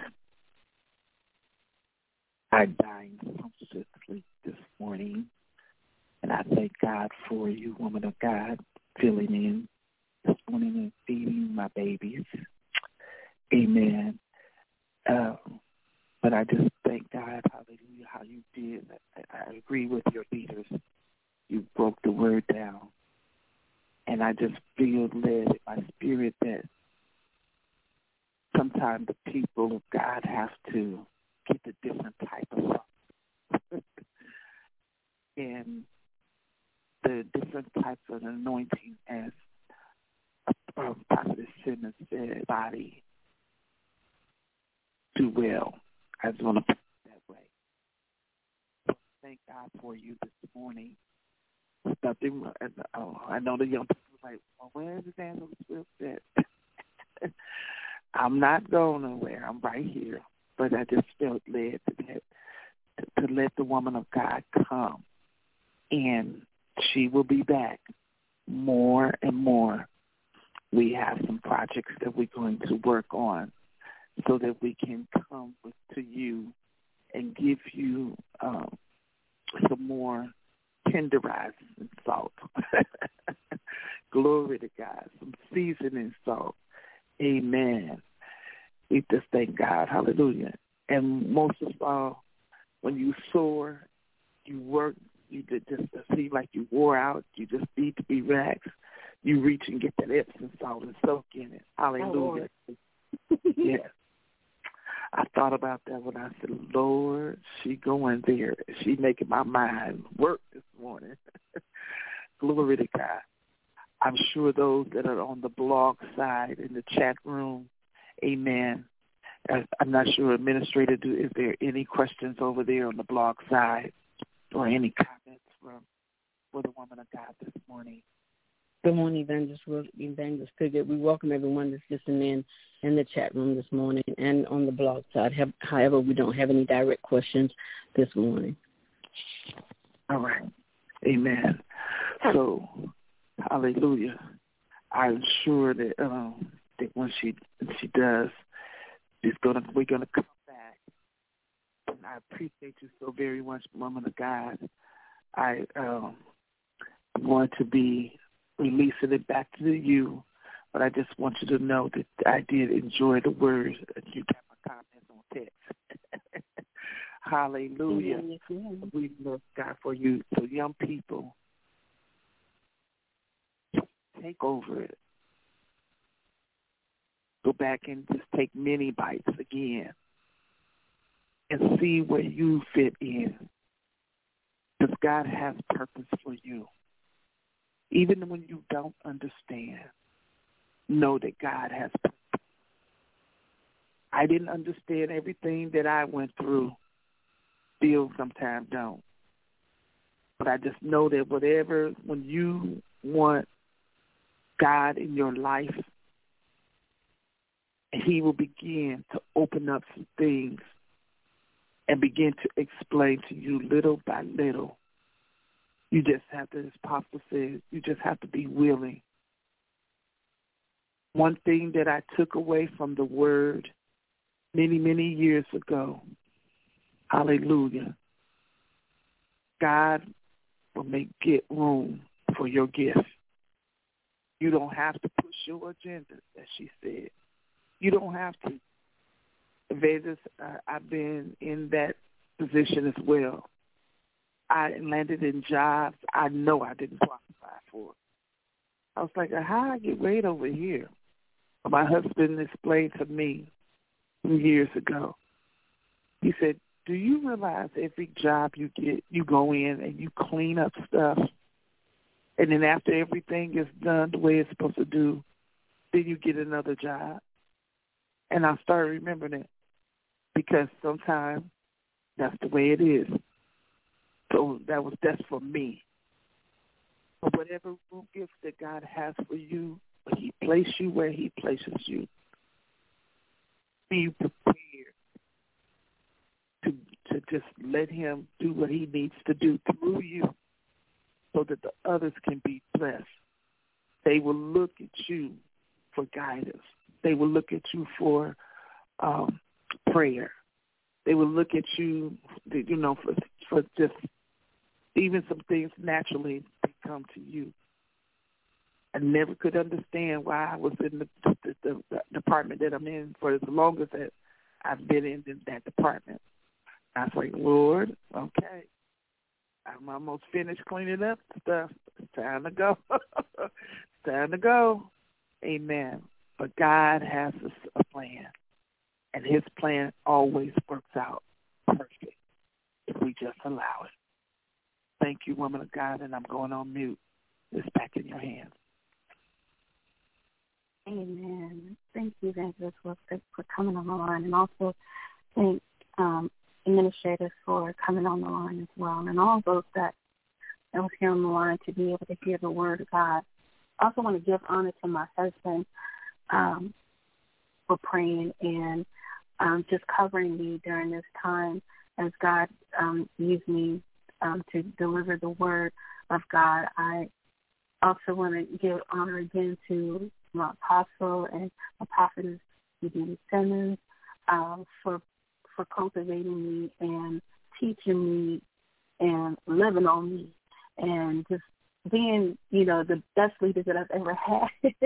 I dined comfortably this morning, And I thank God for you, woman of God, filling in this morning and feeding my babies. Amen. Uh, but I just thank God, hallelujah, how you did. I, I agree with your leaders. You broke the word down. And I just feel led in my spirit that sometimes the people of God have to get a different type of love. And the different types of anointing, as uh, Prophet Simmons said, body do well. I just want to put it that way. So thank God for you this morning. Nothing. Oh, I know the young people are like, well, where is Angela Swift at? I'm not going nowhere. I'm right here. But I just felt led to, that, to, to let the woman of God come. And she will be back more and more. We have some projects that we're going to work on so that we can come with, to you and give you um, some more tenderizing salt. Glory to God. Some seasoning salt. Amen. We just thank God. Hallelujah. And most of all, when you soar, you work, you just seem like you wore out, you just need to be relaxed. You reach and get that Epsom salt and soak in it. Hallelujah. Oh, yes. I thought about that when I said, Lord, she going there. She making my mind work this morning. Glory to God. I'm sure those that are on the blog side in the chat room, amen. I'm not sure, Administrator, do, is there any questions over there on the blog side or any comments from for the woman of God this morning? Good morning, Evangelist, Evangelist Piggott. We welcome everyone that's listening in in the chat room this morning and on the blog side. However, we don't have any direct questions this morning. All right. Amen. So, hallelujah. I'm sure that, um, that when she when she does, she's gonna we're gonna come back. And I appreciate you so very much, woman of God. I um, want to be releasing it back to you, but I just want you to know that I did enjoy the words that you got my comments on text. Hallelujah. Mm-hmm. We love God for you. So young people, take over it. Go back and just take mini bites again and see where you fit in. Because God has purpose for you. Even when you don't understand, know that God has purpose. I didn't understand everything that I went through. Still sometimes don't. But I just know that whatever, when you want God in your life, he will begin to open up some things and begin to explain to you little by little. You just have to, as Apostle says, you just have to be willing. One thing that I took away from the word many, many years ago, hallelujah, God will make get room for your gift. You don't have to push your agenda, as she said. You don't have to. Evangelist, uh, I've been in that position as well. I landed in jobs I know I didn't qualify for. I was like, how I get right over here? My husband explained to me years ago. He said, do you realize every job you get, you go in and you clean up stuff, and then after everything is done the way it's supposed to do, then you get another job? And I started remembering it because sometimes that's the way it is. So that was that's for me. But whatever root gift that God has for you, when he placed you where he places you, be prepared to to just let him do what he needs to do through you so that the others can be blessed. They will look at you for guidance. They will look at you for um, prayer. They will look at you, you know, for, for just even some things naturally they come to you. I never could understand why I was in the, the, the, the department that I'm in for as long as that I've been in that department. I was like, Lord, okay, I'm almost finished cleaning up stuff. It's time to go. It's time to go. Amen. But God has a, a plan, and his plan always works out perfect if we just allow it. Thank you, woman of God, and I'm going on mute. It's back in your hands. Amen. Thank you, Evangelist Wilson, for coming on the line, and also thank um, administrators for coming on the line as well, and all those that that was here on the line to be able to hear the word of God. I also want to give honor to my husband um, for praying and um, just covering me during this time as God um, used me um, to deliver the word of God. I also want to give honor again to my apostle and my prophetess, Eugenie Simmons, uh, for for cultivating me and teaching me and living on me and just being, you know, the best leader that I've ever had.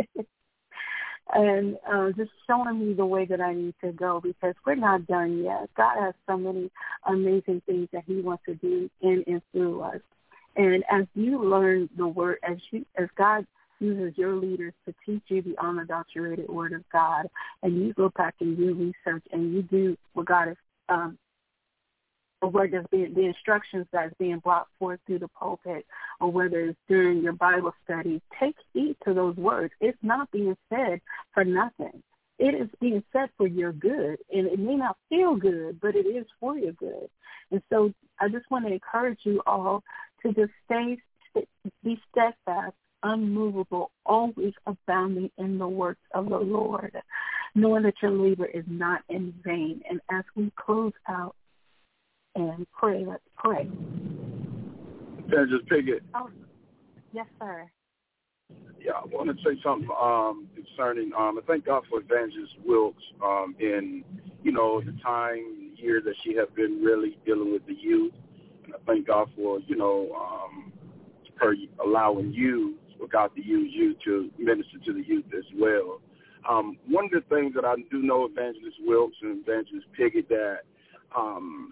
And uh, just showing me the way that I need to go, because we're not done yet. God has so many amazing things that he wants to do in and through us. And as you learn the word, as you, as God uses your leaders to teach you the unadulterated word of God, and you go back and you research and you do what God is, um, the word that's being, the instructions that's being brought forth through the pulpit, or whether it's during your Bible study, take heed to those words. It's not being said for nothing. It is being said for your good, and it may not feel good, but it is for your good. And so I just want to encourage you all to just stay, be steadfast, unmovable, always abounding in the works of the Lord, knowing that your labor is not in vain. And as we close out and pray, let's pray. Can I just pick it? Oh, yes, sir. Yeah, I want to say something um, concerning, um, I thank God for Evangelist Wilkes um, in, you know, the time, year that she has been really dealing with the youth. And I thank God for, you know, um, her allowing you, for God to use you to minister to the youth as well. Um, one of the things that I do know, Evangelist Wilkes and Evangelist Piggott, that um,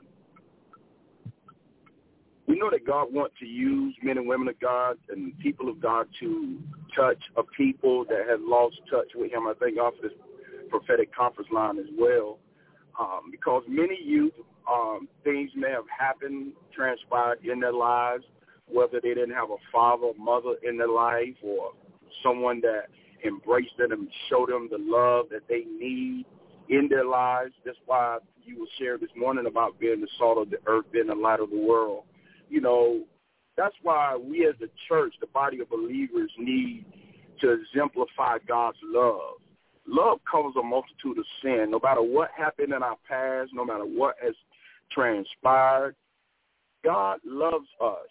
we know that God wants to use men and women of God and people of God to touch a people that have lost touch with him. I thank God for this prophetic conference line as well, um, because many youth, um, things may have happened, transpired in their lives, whether they didn't have a father or mother in their life, or someone that embraced them and showed them the love that they need in their lives. That's why you will share this morning about being the salt of the earth, being the light of the world. You know, that's why we as the church, the body of believers, need to exemplify God's love. Love covers a multitude of sin. No matter what happened in our past, no matter what has transpired, God loves us.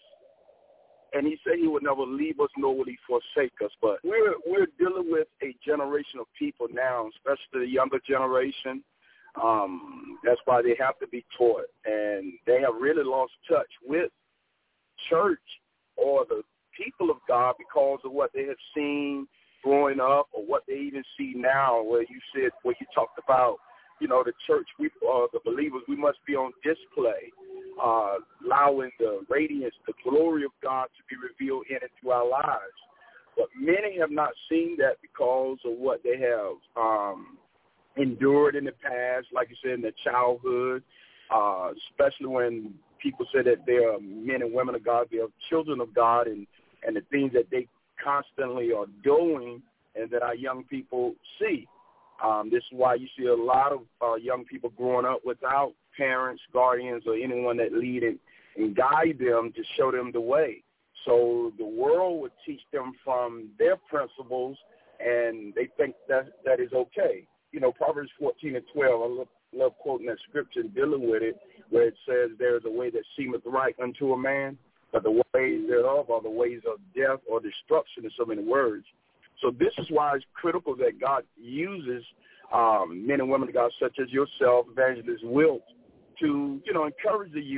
And he said he would never leave us, nor would he forsake us. But we're we're dealing with a generation of people now, especially the younger generation. Um, that's why they have to be taught. And they have really lost touch with church or the people of God because of what they have seen growing up, or what they even see now, where you said, where you talked about, you know, the church, we, uh, the believers, we must be on display, uh, allowing the radiance, the glory of God to be revealed in and through our lives. But many have not seen that because of what they have um, endured in the past, like you said, in their childhood, uh, especially when people say that they are men and women of God, they are children of God, and, and the things that they constantly are doing and that our young people see. Um, this is why you see a lot of uh, young people growing up without parents, guardians, or anyone that lead and, and guide them to show them the way. So the world would teach them from their principles, and they think that that is okay. You know, Proverbs fourteen and twelve, I love, love quoting that scripture and dealing with it, where it says, there is a way that seemeth right unto a man, but the ways thereof are the ways of death or destruction, in so many words. So this is why it's critical that God uses um, men and women of God such as yourself, Evangelist Wilkes, to, you know, encourage the youth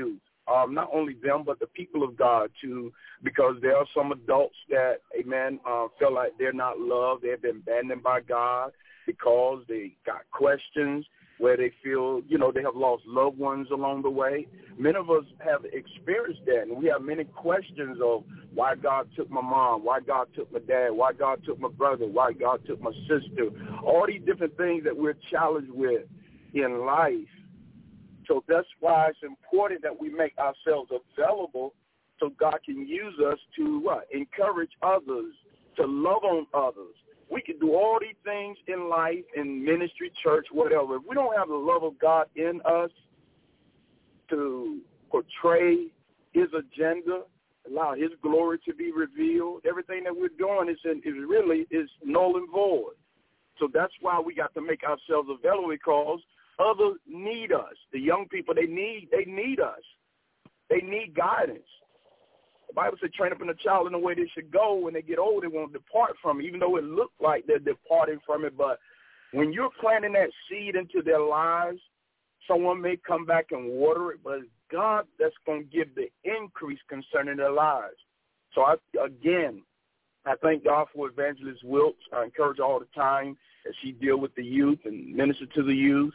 um, not only them, but the people of God too, because there are some adults that, amen, uh, feel like they're not loved. They've been abandoned by God because they got questions where they feel, you know, they have lost loved ones along the way. Many of us have experienced that, and we have many questions of why God took my mom, why God took my dad, why God took my brother, why God took my sister, all these different things that we're challenged with in life. So that's why it's important that we make ourselves available so God can use us to what? Encourage others, to love on others. We can do all these things in life, in ministry, church, whatever. If we don't have the love of God in us to portray his agenda, allow his glory to be revealed, everything that we're doing is, in, is really is null and void. So that's why we got to make ourselves available, because others need us. The young people, they need they need us. They need guidance. The Bible said, train up in a child in the way they should go. When they get old, they won't depart from it, even though it looks like they're departing from it. But when you're planting that seed into their lives, someone may come back and water it, but it's God that's going to give the increase concerning their lives. So, I, again, I thank God for Evangelist Wilkes. I encourage her all the time as she deal with the youth and minister to the youth.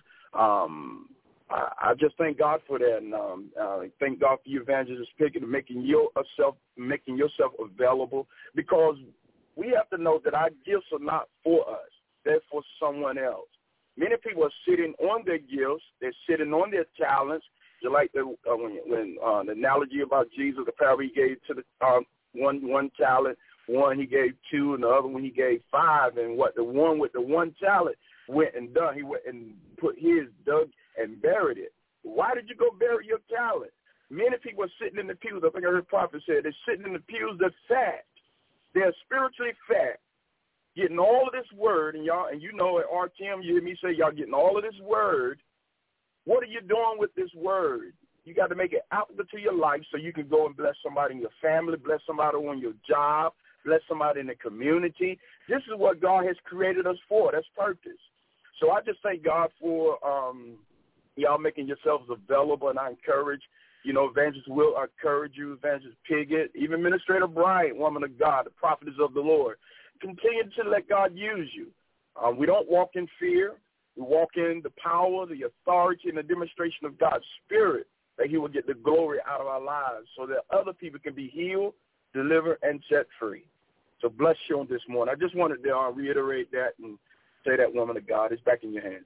Um, I, I just thank God for that, and um, uh, thank God for you, Evangelist Pickett, and making yourself making yourself available, because we have to know that our gifts are not for us; they're for someone else. Many people are sitting on their gifts; they're sitting on their talents. Just like the uh, when, when uh, the analogy about Jesus, the parable he gave to the um, one one talent, one he gave two, and the other one he gave five. And what the one with the one talent went and done, he went and put his, dug and buried it. Why did you go bury your talent? Many people are sitting in the pews. I think I heard prophet said they're sitting in the pews. They're fat. They're spiritually fat, getting all of this word, and y'all, and you know at R T M, you hear me say y'all getting all of this word. What are you doing with this word? You got to make it applicable to your life so you can go and bless somebody in your family, bless somebody on your job, bless somebody in the community. This is what God has created us for. That's purpose. So I just thank God for um, y'all making yourselves available, and I encourage, you know, Evangelist Will, I encourage you, Evangelist Piggott, even Administrator Bryant, woman of God, the prophetess of the Lord. Continue to let God use you. Um, we don't walk in fear. We walk in the power, the authority, and the demonstration of God's Spirit, that he will get the glory out of our lives so that other people can be healed, delivered, and set free. So bless you on this morning. I just wanted to uh, reiterate that and say that, woman of God. It's back in your hands.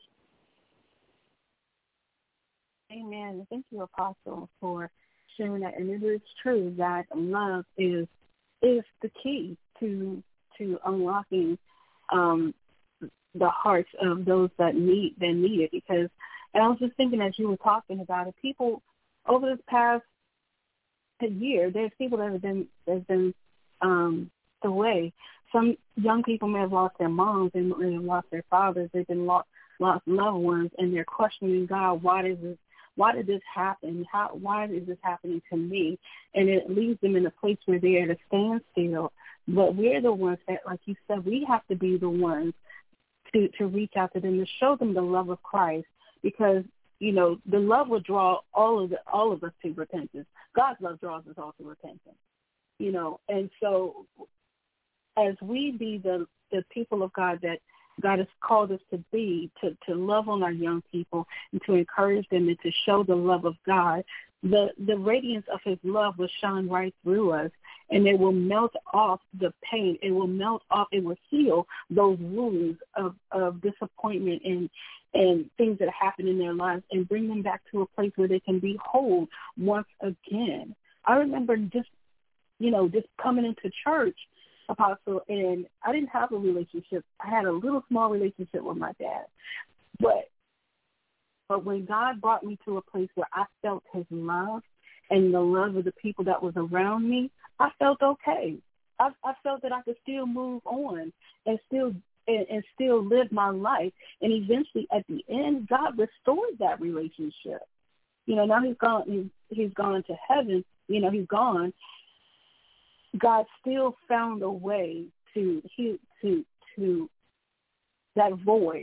Amen. Thank you, Apostle, for sharing that. And it is true that love is is the key to to unlocking um, the hearts of those that need that need it. Because, and I was just thinking as you were talking about it, people over this past year, there's people that have been that have been um, away. Some young people may have lost their moms and may have lost their fathers. They've been lost, lost loved ones, and they're questioning God. Why does this? Why did this happen? How? Why is this happening to me? And it leaves them in a place where they're at a standstill. But we're the ones that, like you said, we have to be the ones to to reach out to them, to show them the love of Christ, because you know the love will draw all of the, all of us to repentance. God's love draws us all to repentance. You know, and so as we be the, the people of God that God has called us to be, to, to love on our young people and to encourage them and to show the love of God, the, the radiance of his love will shine right through us, and it will melt off the pain. It will melt off, it will heal those wounds of, of disappointment and, and things that happen in their lives, and bring them back to a place where they can be whole once again. I remember just, you know, just coming into church, Apostle, and I didn't have a relationship. I had a little small relationship with my dad. But but when God brought me to a place where I felt his love and the love of the people that was around me, I felt okay. I, I felt that I could still move on and still and, and still live my life. And eventually, at the end, God restored that relationship. You know, now he's gone. He's, he's gone to heaven. You know, he's gone. God still found a way to to to that void.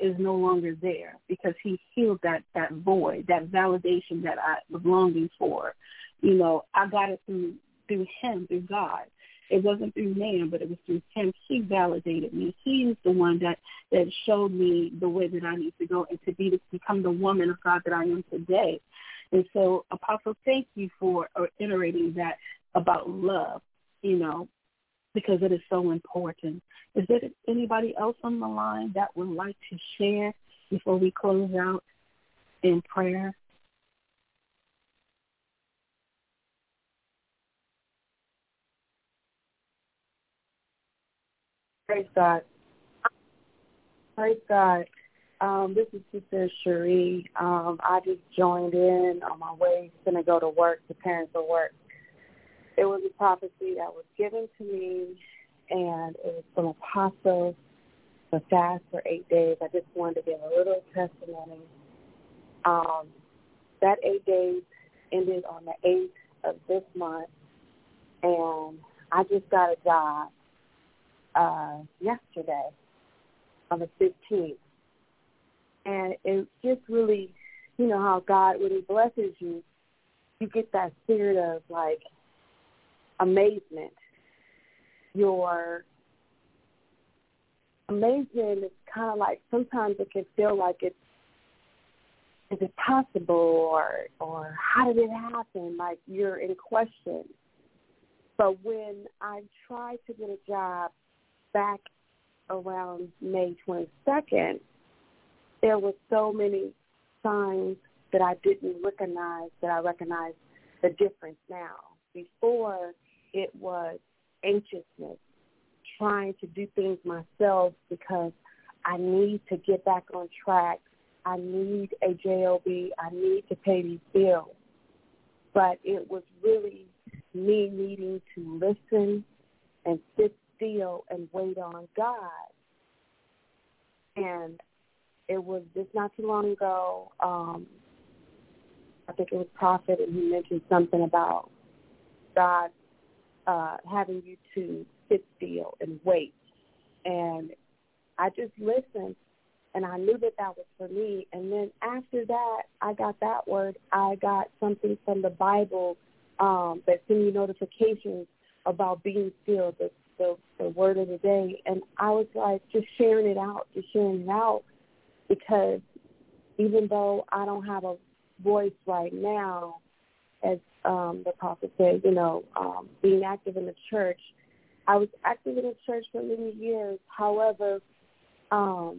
is no longer there because he healed that, that void, that validation that I was longing for. You know, I got it through through him, through God. It wasn't through man, but it was through him. He validated me. He is the one that, that showed me the way that I need to go and to be to become the woman of God that I am today. And so, Apostle, thank you for iterating that about love, you know, because it is so important. Is there anybody else on the line that would like to share before we close out in prayer? Praise God. Praise God. Um, this is Sister Cherie. Um, I just joined in on my way, going to go to work, preparing for work. It was a prophecy that was given to me, and it was from Apostle, the fast for eight days. I just wanted to give a little testimony. Um, that eight days ended on the eighth of this month, and I just got a job uh, yesterday on the fifteenth. And it just really, you know how God, when he blesses you, you get that spirit of, like, amazement. Your amazement is kind of like, sometimes it can feel like it's, is it possible, or or how did it happen? Like, you're in question. But when I tried to get a job back around May twenty-second, there were so many signs that I didn't recognize that I recognize the difference now. Before, it was anxiousness, trying to do things myself because I need to get back on track. I need a job. I need to pay these bills. But it was really me needing to listen and sit still and wait on God. And it was just not too long ago, um, I think it was Prophet, and he mentioned something about God uh, having you to sit still and wait. And I just listened, and I knew that that was for me. And then after that, I got that word. I got something from the Bible um, that sent me notifications about being still, the, the, the word of the day. And I was like, just sharing it out, just sharing it out. Because even though I don't have a voice right now, as um, the prophet said, you know, um, being active in the church, I was active in the church for many years. However, um,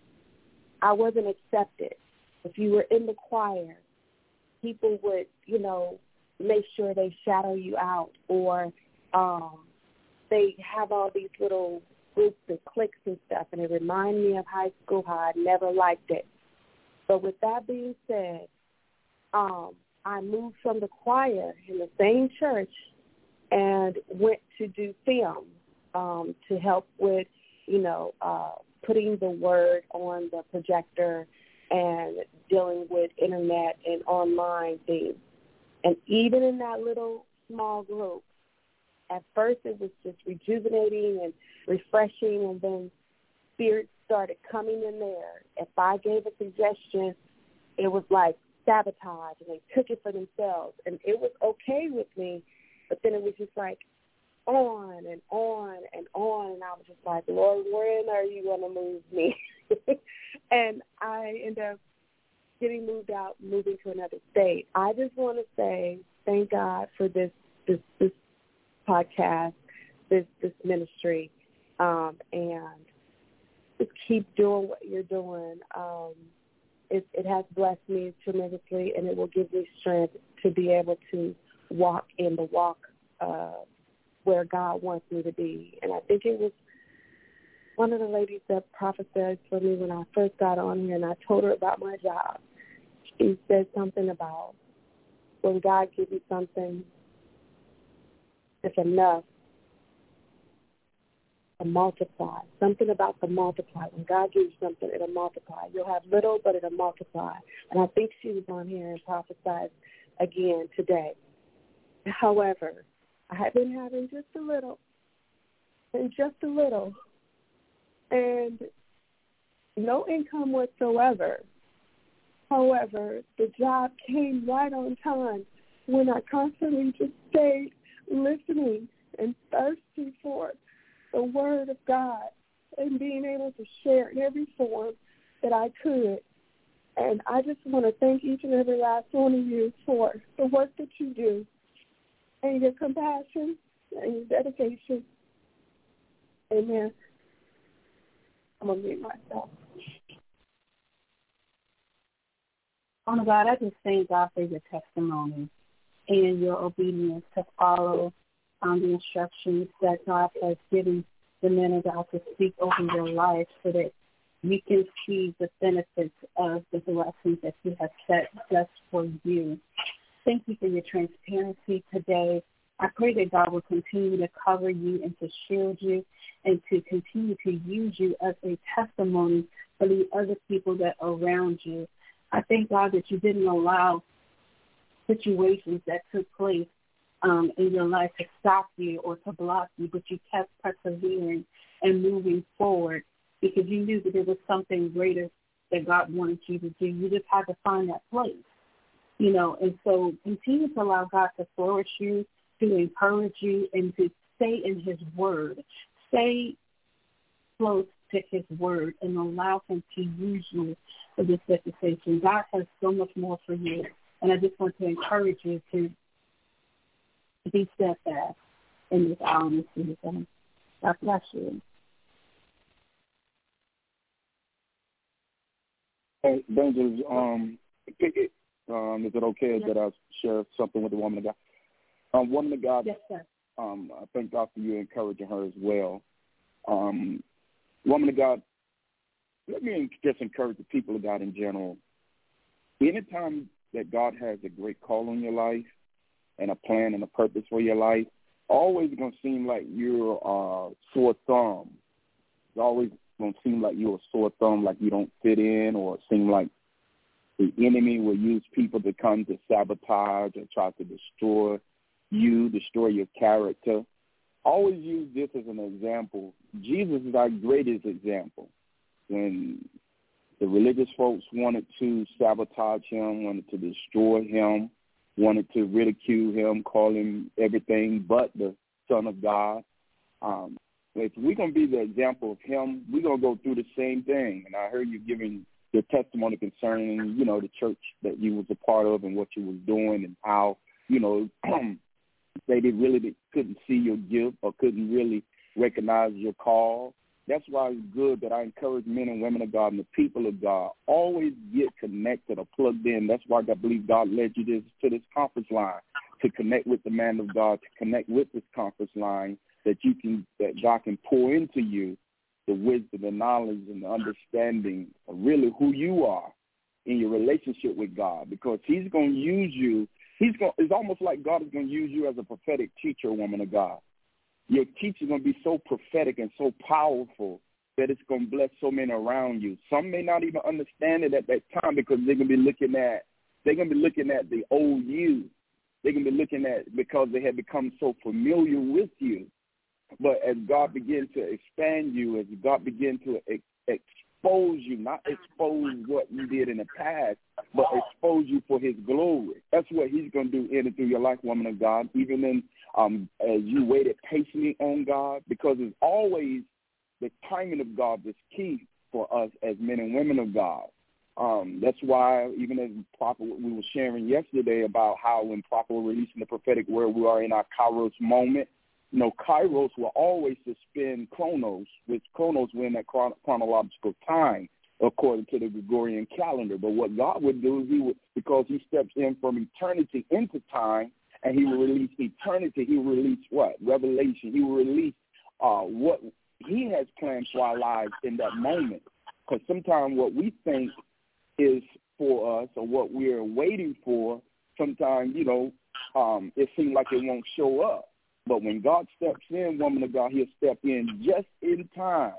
I wasn't accepted. If you were in the choir, people would, you know, make sure they shadow you out, or um, they have all these little groups and cliques and stuff, and it reminded me of high school, how I never liked it. But with that being said, um, I moved from the choir in the same church and went to do film um, to help with, you know, uh, putting the word on the projector and dealing with internet and online things. And even in that little small group, at first it was just rejuvenating and refreshing, and then spirits started coming in there. If I gave a suggestion, it was like sabotage, and they took it for themselves. And it was okay with me, but then it was just like on and on and on, and I was just like, Lord, when are you going to move me? And I ended up getting moved out, moving to another state. I just want to say thank God for this this this podcast, this this ministry, um, and just keep doing what you're doing. Um, it, it has blessed me tremendously, and it will give me strength to be able to walk in the walk uh, where God wants me to be. And I think it was one of the ladies that prophesied for me when I first got on here, and I told her about my job. She said something about when God gives you something, it's enough to multiply. Something about the multiply. When God gives you something, it'll multiply. You'll have little, but it'll multiply. And I think she was on here and prophesied again today. However, I have been having just a little, and just a little. And no income whatsoever. However, the job came right on time when I constantly just stayed listening and thirsty for the Word of God and being able to share in every form that I could. And I just want to thank each and every last one of you for the work that you do and your compassion and your dedication. Amen. I'm going to mute myself. Oh, my God, I just thank God for your testimony and your obedience to follow um, the instructions that God has given the men of God to speak over your life so that you can see the benefits of the blessings that He has set just for you. Thank you for your transparency today. I pray that God will continue to cover you and to shield you and to continue to use you as a testimony for the other people that are around you. I thank God that you didn't allow situations that took place um, in your life to stop you or to block you, but you kept persevering and moving forward because you knew that there was something greater that God wanted you to do. You just had to find that place, you know, and so continue to allow God to flourish you, to encourage you, and to stay in His Word. Stay close to His Word and allow Him to use you for this dispensation. God has so much more for you, and I just want to encourage you to be steadfast in this hour and this season. God bless you. Hey, Benjamin, um, um, is it okay yes. that I share something with the woman of God? Um, woman of God, yes, sir. Um, I thank God for you encouraging her as well. Um, woman of God, let me just encourage the people of God in general. Anytime that God has a great call on your life and a plan and a purpose for your life, always going to seem like you're a sore thumb. It's always going to seem like you're a sore thumb, like you don't fit in, or it seem like the enemy will use people to come to sabotage or try to destroy you, destroy your character. Always use this as an example. Jesus is our greatest example. When the religious folks wanted to sabotage him, wanted to destroy him, wanted to ridicule him, call him everything but the Son of God. Um, if we're going to be the example of him, we're going to go through the same thing. And I heard you giving your testimony concerning, you know, the church that you was a part of and what you was doing and how, you know, they did really couldn't see your gift or couldn't really recognize your call. That's why it's good that I encourage men and women of God and the people of God always get connected or plugged in. That's why I believe God led you this, to this conference line, to connect with the man of God, to connect with this conference line, that you can, that God can pour into you the wisdom, the knowledge, and the understanding of really who you are in your relationship with God, because He's going to use you. He's going. It's almost like God is going to use you as a prophetic teacher, woman of God. Your teaching is going to be so prophetic and so powerful that it's going to bless so many around you. Some may not even understand it at that time because they're going to be looking at they're going to be looking at the old you. They're going to be looking at because they have become so familiar with you. But as God begins to expand you, as God begins to ex- expose you, not expose what you did in the past, but expose you for His glory. That's what He's going to do in and through your life, woman of God, even in um, as you waited patiently on God, because it's always the timing of God that's key for us as men and women of God. Um, that's why even as Prophet, we were sharing yesterday about how when Prophet was releasing the prophetic word, we are in our Kairos moment. You know, Kairos will always suspend Chronos, which Chronos were in that chron- chronological time according to the Gregorian calendar. But what God would do, He would, because He steps in from eternity into time, and He will release eternity. He will release what? Revelation. He will release uh, what He has planned for our lives in that moment. Because sometimes what we think is for us or what we're waiting for, sometimes, you know, um, it seems like it won't show up. But when God steps in, woman of God, He'll step in just in time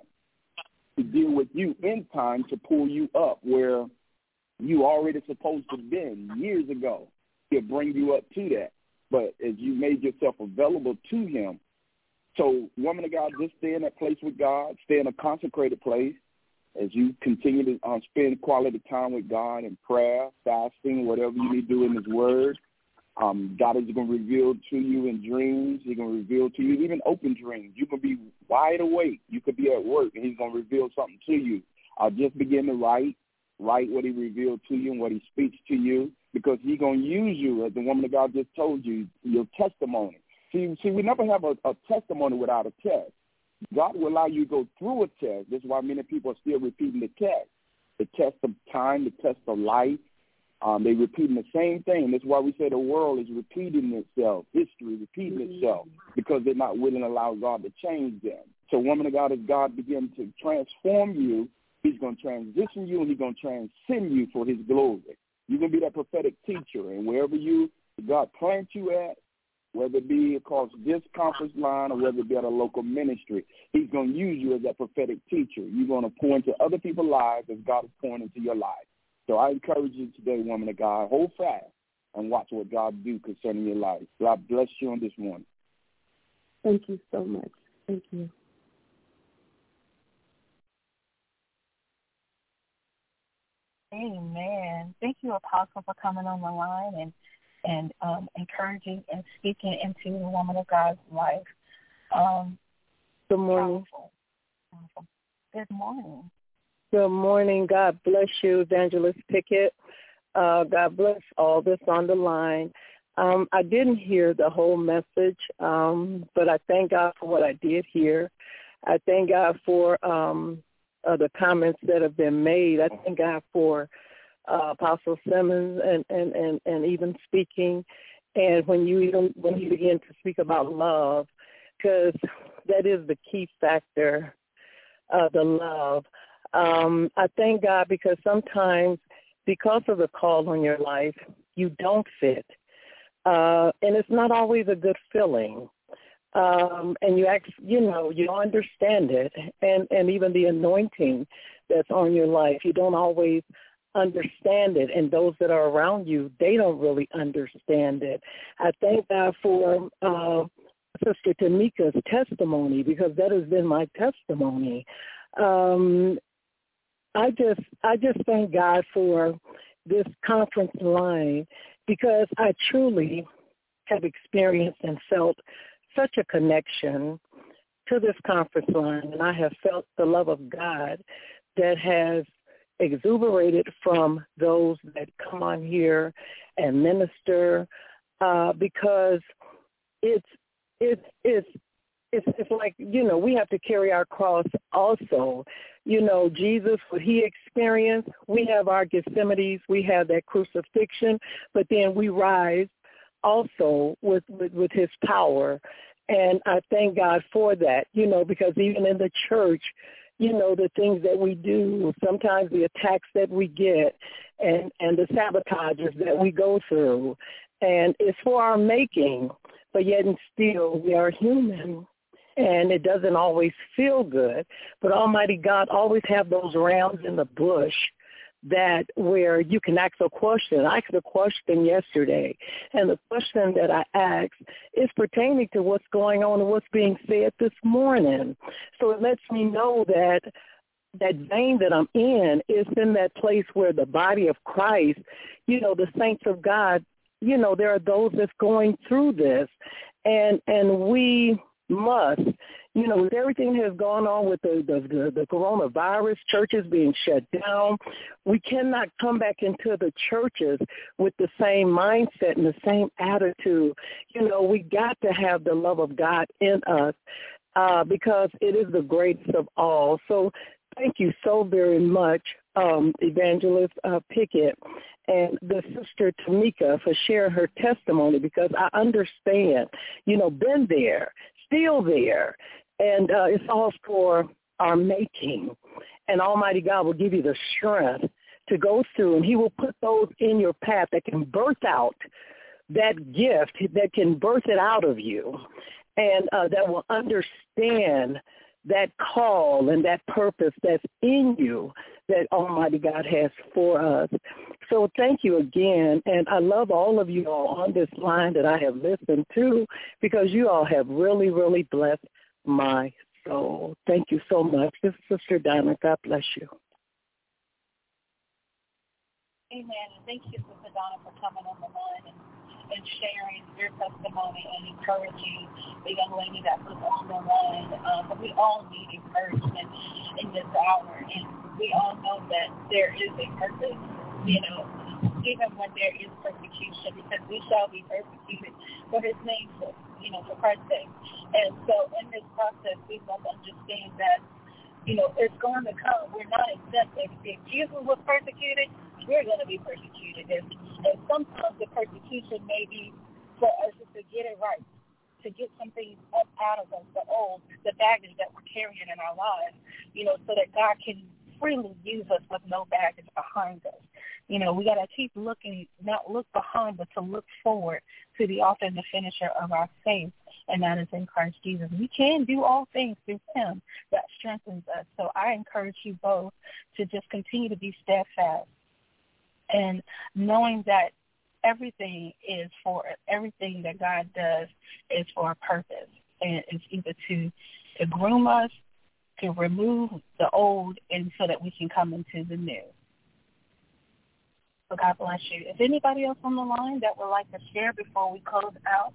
to deal with you in time to pull you up where you already supposed to have been years ago. He'll bring you up to that. But as you made yourself available to Him, so woman of God, just stay in that place with God, stay in a consecrated place, as you continue to um, spend quality time with God in prayer, fasting, whatever you need to do in his word, um, God is going to reveal to you in dreams. He's going to reveal to you even open dreams. You can be wide awake. You could be at work, and he's going to reveal something to you. Uh, just begin to write. Write what he revealed to you and what he speaks to you, because he's going to use you, as the woman of God just told you, your testimony. See, see, we never have a, a testimony without a test. God will allow you to go through a test. That's why many people are still repeating the test. The test of time, the test of life. Um, they're repeating the same thing. That's why we say the world is repeating itself, history repeating mm-hmm. itself, because they're not willing to allow God to change them. So, woman of God, as God begins to transform you, he's going to transition you, and he's going to transcend you for his glory. You're going to be that prophetic teacher, and wherever you God plants you at, whether it be across this conference line or whether it be at a local ministry, he's going to use you as that prophetic teacher. You're going to pour into other people's lives as God is pouring into your life. So I encourage you today, woman of God, hold fast and watch what God do concerning your life. God bless you on this morning. Thank you so much. Thank you. Amen. Thank you, Apostle, for coming on the line and and um, encouraging and speaking into the woman of God's life. Um, Good morning. Powerful. Powerful. Good morning. Good morning. God bless you, Evangelist Pickett. Uh, God bless all that's on the line. Um, I didn't hear the whole message, um, but I thank God for what I did hear. I thank God for um, uh, the comments that have been made. I thank God for Uh, Apostle Simmons and, and, and, and even speaking, and when you even when you begin to speak about love, because that is the key factor, uh, the love. Um, I thank God because sometimes, because of the call on your life, you don't fit, uh, and it's not always a good feeling. Um, and you act, you know, you don't understand it, and, and even the anointing that's on your life, you don't always understand it, and those that are around you, they don't really understand it. I thank God for uh, Sister Tamika's testimony, because that has been my testimony. Um, I just, I just thank God for this conference line, because I truly have experienced and felt such a connection to this conference line, and I have felt the love of God that has exuberated from those that come on here and minister, uh, because it's it's it's it's it's like, you know, we have to carry our cross also. You know, Jesus, what he experienced, we have our Gethsemanes, we have that crucifixion, but then we rise also with, with, with his power. And I thank God for that, you know, because even in the church, you know, the things that we do, sometimes the attacks that we get and, and the sabotages that we go through. And it's for our making, but yet and still we are human, and it doesn't always feel good. But Almighty God always have those rams in the bush that where you can ask a question. I asked a question yesterday, and the question that I asked is pertaining to what's going on and what's being said this morning. So it lets me know that that vein that I'm in is in that place where the body of Christ, you know, the saints of God, you know, there are those that's going through this, and and we must, you know, with everything that has gone on with the, the, the, the coronavirus, churches being shut down, we cannot come back into the churches with the same mindset and the same attitude. You know, we got to have the love of God in us uh, because it is the greatest of all. So thank you so very much, um, Evangelist uh, Pickett and the Sister Tamika, for sharing her testimony, because I understand, you know, been there, still there, and uh, it's all for our making. And Almighty God will give you the strength to go through, and he will put those in your path that can birth out that gift, that can birth it out of you, and uh, that will understand that call and that purpose that's in you that Almighty God has for us. So thank you again, and I love all of you all on this line that I have listened to, because you all have really, really blessed my soul. Thank you so much. This is Sister Donna. God bless you. Amen. And thank you, Sister Donna, for coming on the line and, and sharing your testimony and encouraging the young lady that was on the line. Um, but we all need encouragement in this hour, and we all know that there is a purpose, you know, even when there is persecution, because we shall be persecuted for his name's sake, you know, for Christ's sake. And so in this process, we must understand that, you know, it's going to come. We're not exempt. If, if Jesus was persecuted, we're going to be persecuted. And, and sometimes the persecution may be for us to get it right, to get some things up out of us, the old, the baggage that we're carrying in our lives, you know, so that God can freely use us with no baggage behind us. You know, we got to keep looking, not look behind, but to look forward to the author and the finisher of our faith, and that is in Christ Jesus. We can do all things through him that strengthens us. So I encourage you both to just continue to be steadfast and knowing that everything is for, everything that God does is for a purpose. And it's either to, to groom us, to remove the old, and so that we can come into the new. So God bless you. Is anybody else on the line that would like to share before we close out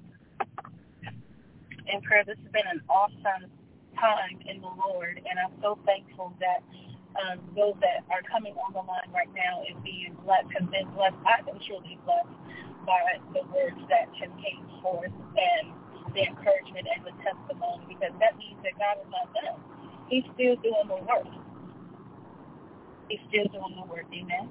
in prayer? This has been an awesome time in the Lord, and I'm so thankful that um, those that are coming on the line right now is being blessed, have been blessed. I've been truly blessed by the words that have came forth and the encouragement and the testimony, because that means that God is not done. He's still doing the work. He's still doing the work. Amen.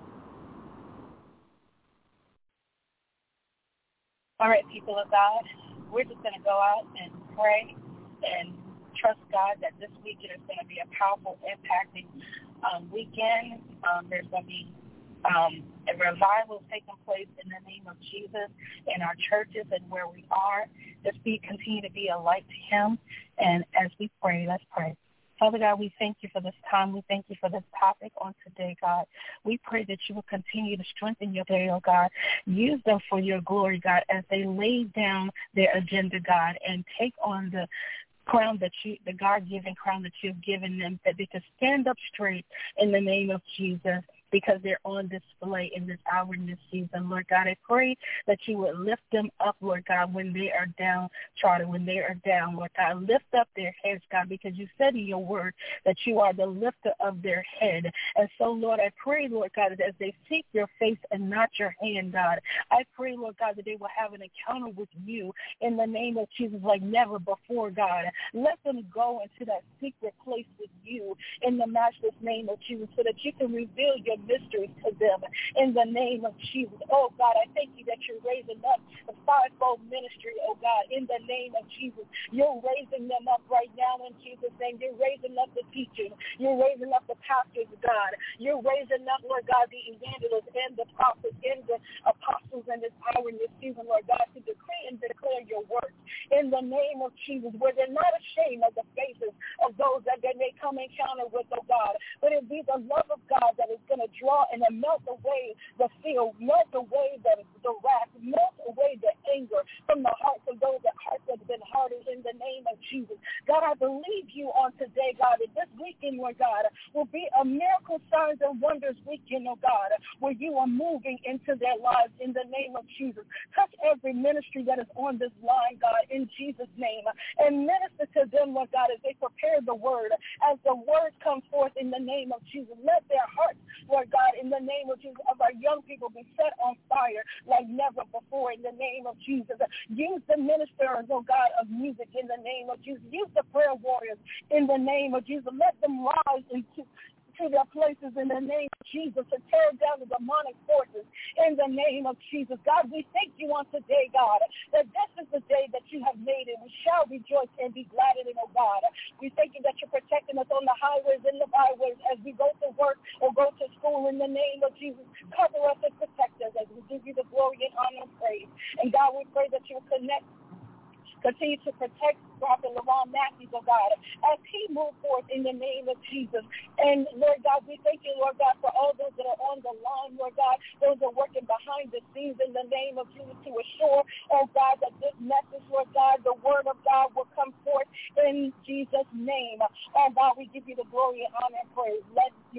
All right, people of God, we're just going to go out and pray and trust God that this weekend is going to be a powerful, impacting um, weekend. Um, there's going to be um, a revival taking place in the name of Jesus in our churches and where we are. Let's be, continue to be a light to him. And as we pray, let's pray. Father God, we thank you for this time. We thank you for this topic on today, God. We pray that you will continue to strengthen your day, oh God. Use them for your glory, God, as they lay down their agenda, God, and take on the crown that you, the God-given crown that you've given them, that they can stand up straight in the name of Jesus, because they're on display in this hour, in this season. Lord God, I pray that you would lift them up, Lord God, when they are downtrodden, when they are down, Lord God. Lift up their heads, God, because you said in your word that you are the lifter of their head. And so, Lord, I pray, Lord God, that as they seek your face and not your hand, God, I pray, Lord God, that they will have an encounter with you in the name of Jesus like never before, God. Let them go into that secret place with you in the matchless name of Jesus, so that you can reveal your mysteries to them in the name of Jesus. Oh, God, I thank you that you're raising up the fivefold ministry, oh, God, in the name of Jesus. You're raising them up right now in Jesus' name. You're raising up the teachers. You're raising up the pastors, God. You're raising up, Lord God, the evangelists and the prophets and the apostles in this hour, in this season, Lord God, to decree and declare your words in the name of Jesus, where they're not ashamed of the faces of those that they may come encounter with, oh, God, but it be the love of God that is going to draw and melt away the fear, melt away the, the wrath, melt away the anger from the hearts of those that hearts have been hardened in the name of Jesus. God, I believe you on today, God, that this weekend, Lord God, will be a miracle, signs, and wonders weekend, oh God, where you are moving into their lives in the name of Jesus. Touch every ministry that is on this line, God, in Jesus' name, and minister to them, Lord God, as they prepare the word, as the words come forth in the name of Jesus. Let their hearts, Lord God, in the name of Jesus, of our young people be set on fire like never before in the name of Jesus. Use the ministers, oh God, of music in the name of Jesus. Use the prayer warriors in the name of Jesus. Let them rise into to their places in the name of Jesus, to tear down the demonic forces in the name of Jesus. God, we thank you on today, God, that this is the day that you have made, and we shall rejoice and be glad in it, oh God. We thank you that you're protecting us on the highways and the byways as we go to work or go to school in the name of Jesus. Cover us and protect us as we give you the glory and honor and praise. And God, we pray that you will connect Continue to protect Prophet LaRon Matthews, oh God, as he moves forth in the name of Jesus. And, Lord God, we thank you, Lord God, for all those that are on the line, Lord God, those that are working behind the scenes in the name of Jesus to assure, oh God, that this message, Lord God, the word of God will come forth in Jesus' name. Oh God, we give you the glory and honor and praise. Let your will be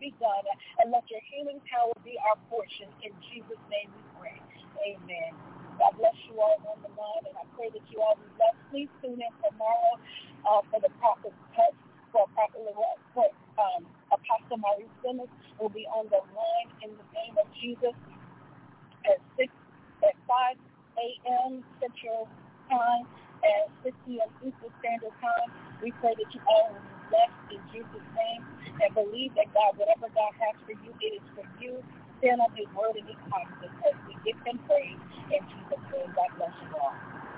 be done, and let your healing power be our portion. In Jesus' name we pray. Amen. God bless you all on the line, and I pray that you all be blessed. Please tune in tomorrow uh, for the Prophet's Touch, for Prophet for um, Apostle Maurice Simmons will be on the line in the name of Jesus at six at five a.m. Central Time and six p.m. Eastern Standard Time. We pray that you all will be blessed in Jesus' name and believe that God, whatever God has for you, it is for you. Stand on His word and His promises as we give Him praise in Jesus' name. God bless you all.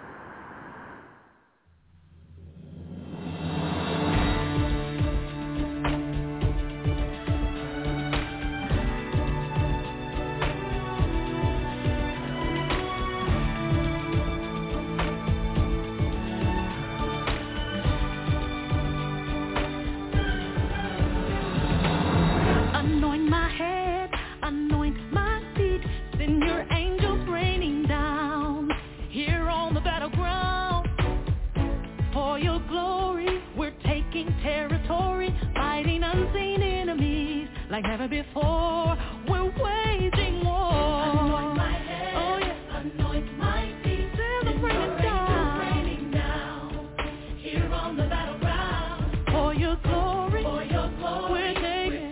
Anoint my head, anoint my feet, send your angels raining down here on the battleground. For your glory, we're taking territory, fighting unseen enemies like never before. We're waging war. Anoint my head, oh, yeah. Anoint my feet, send the rain down. Raining down here on the battleground. For your glory, for your glory, we're taking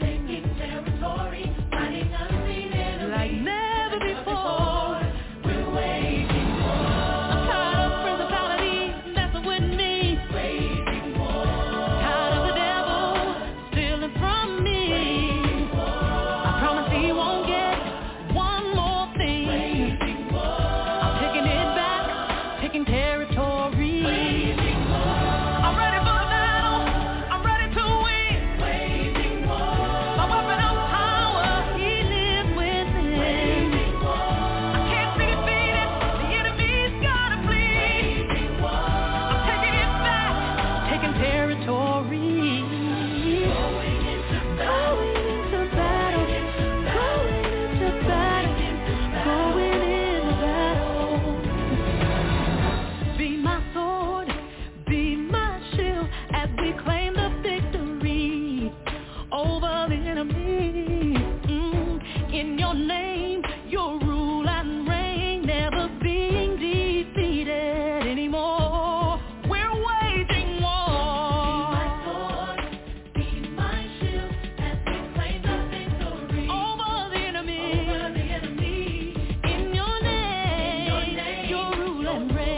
like never before. We're waging war. I'm tired of principalities messing with me. Waging war. Tired of the devil stealing from me. Waging war. I promise he won't get one more thing. Waging war. I'm taking it back, taking territory. Waging war. I'm ready for the battle. I'm ready to win. Waging war. My weapon of power, he lives within. And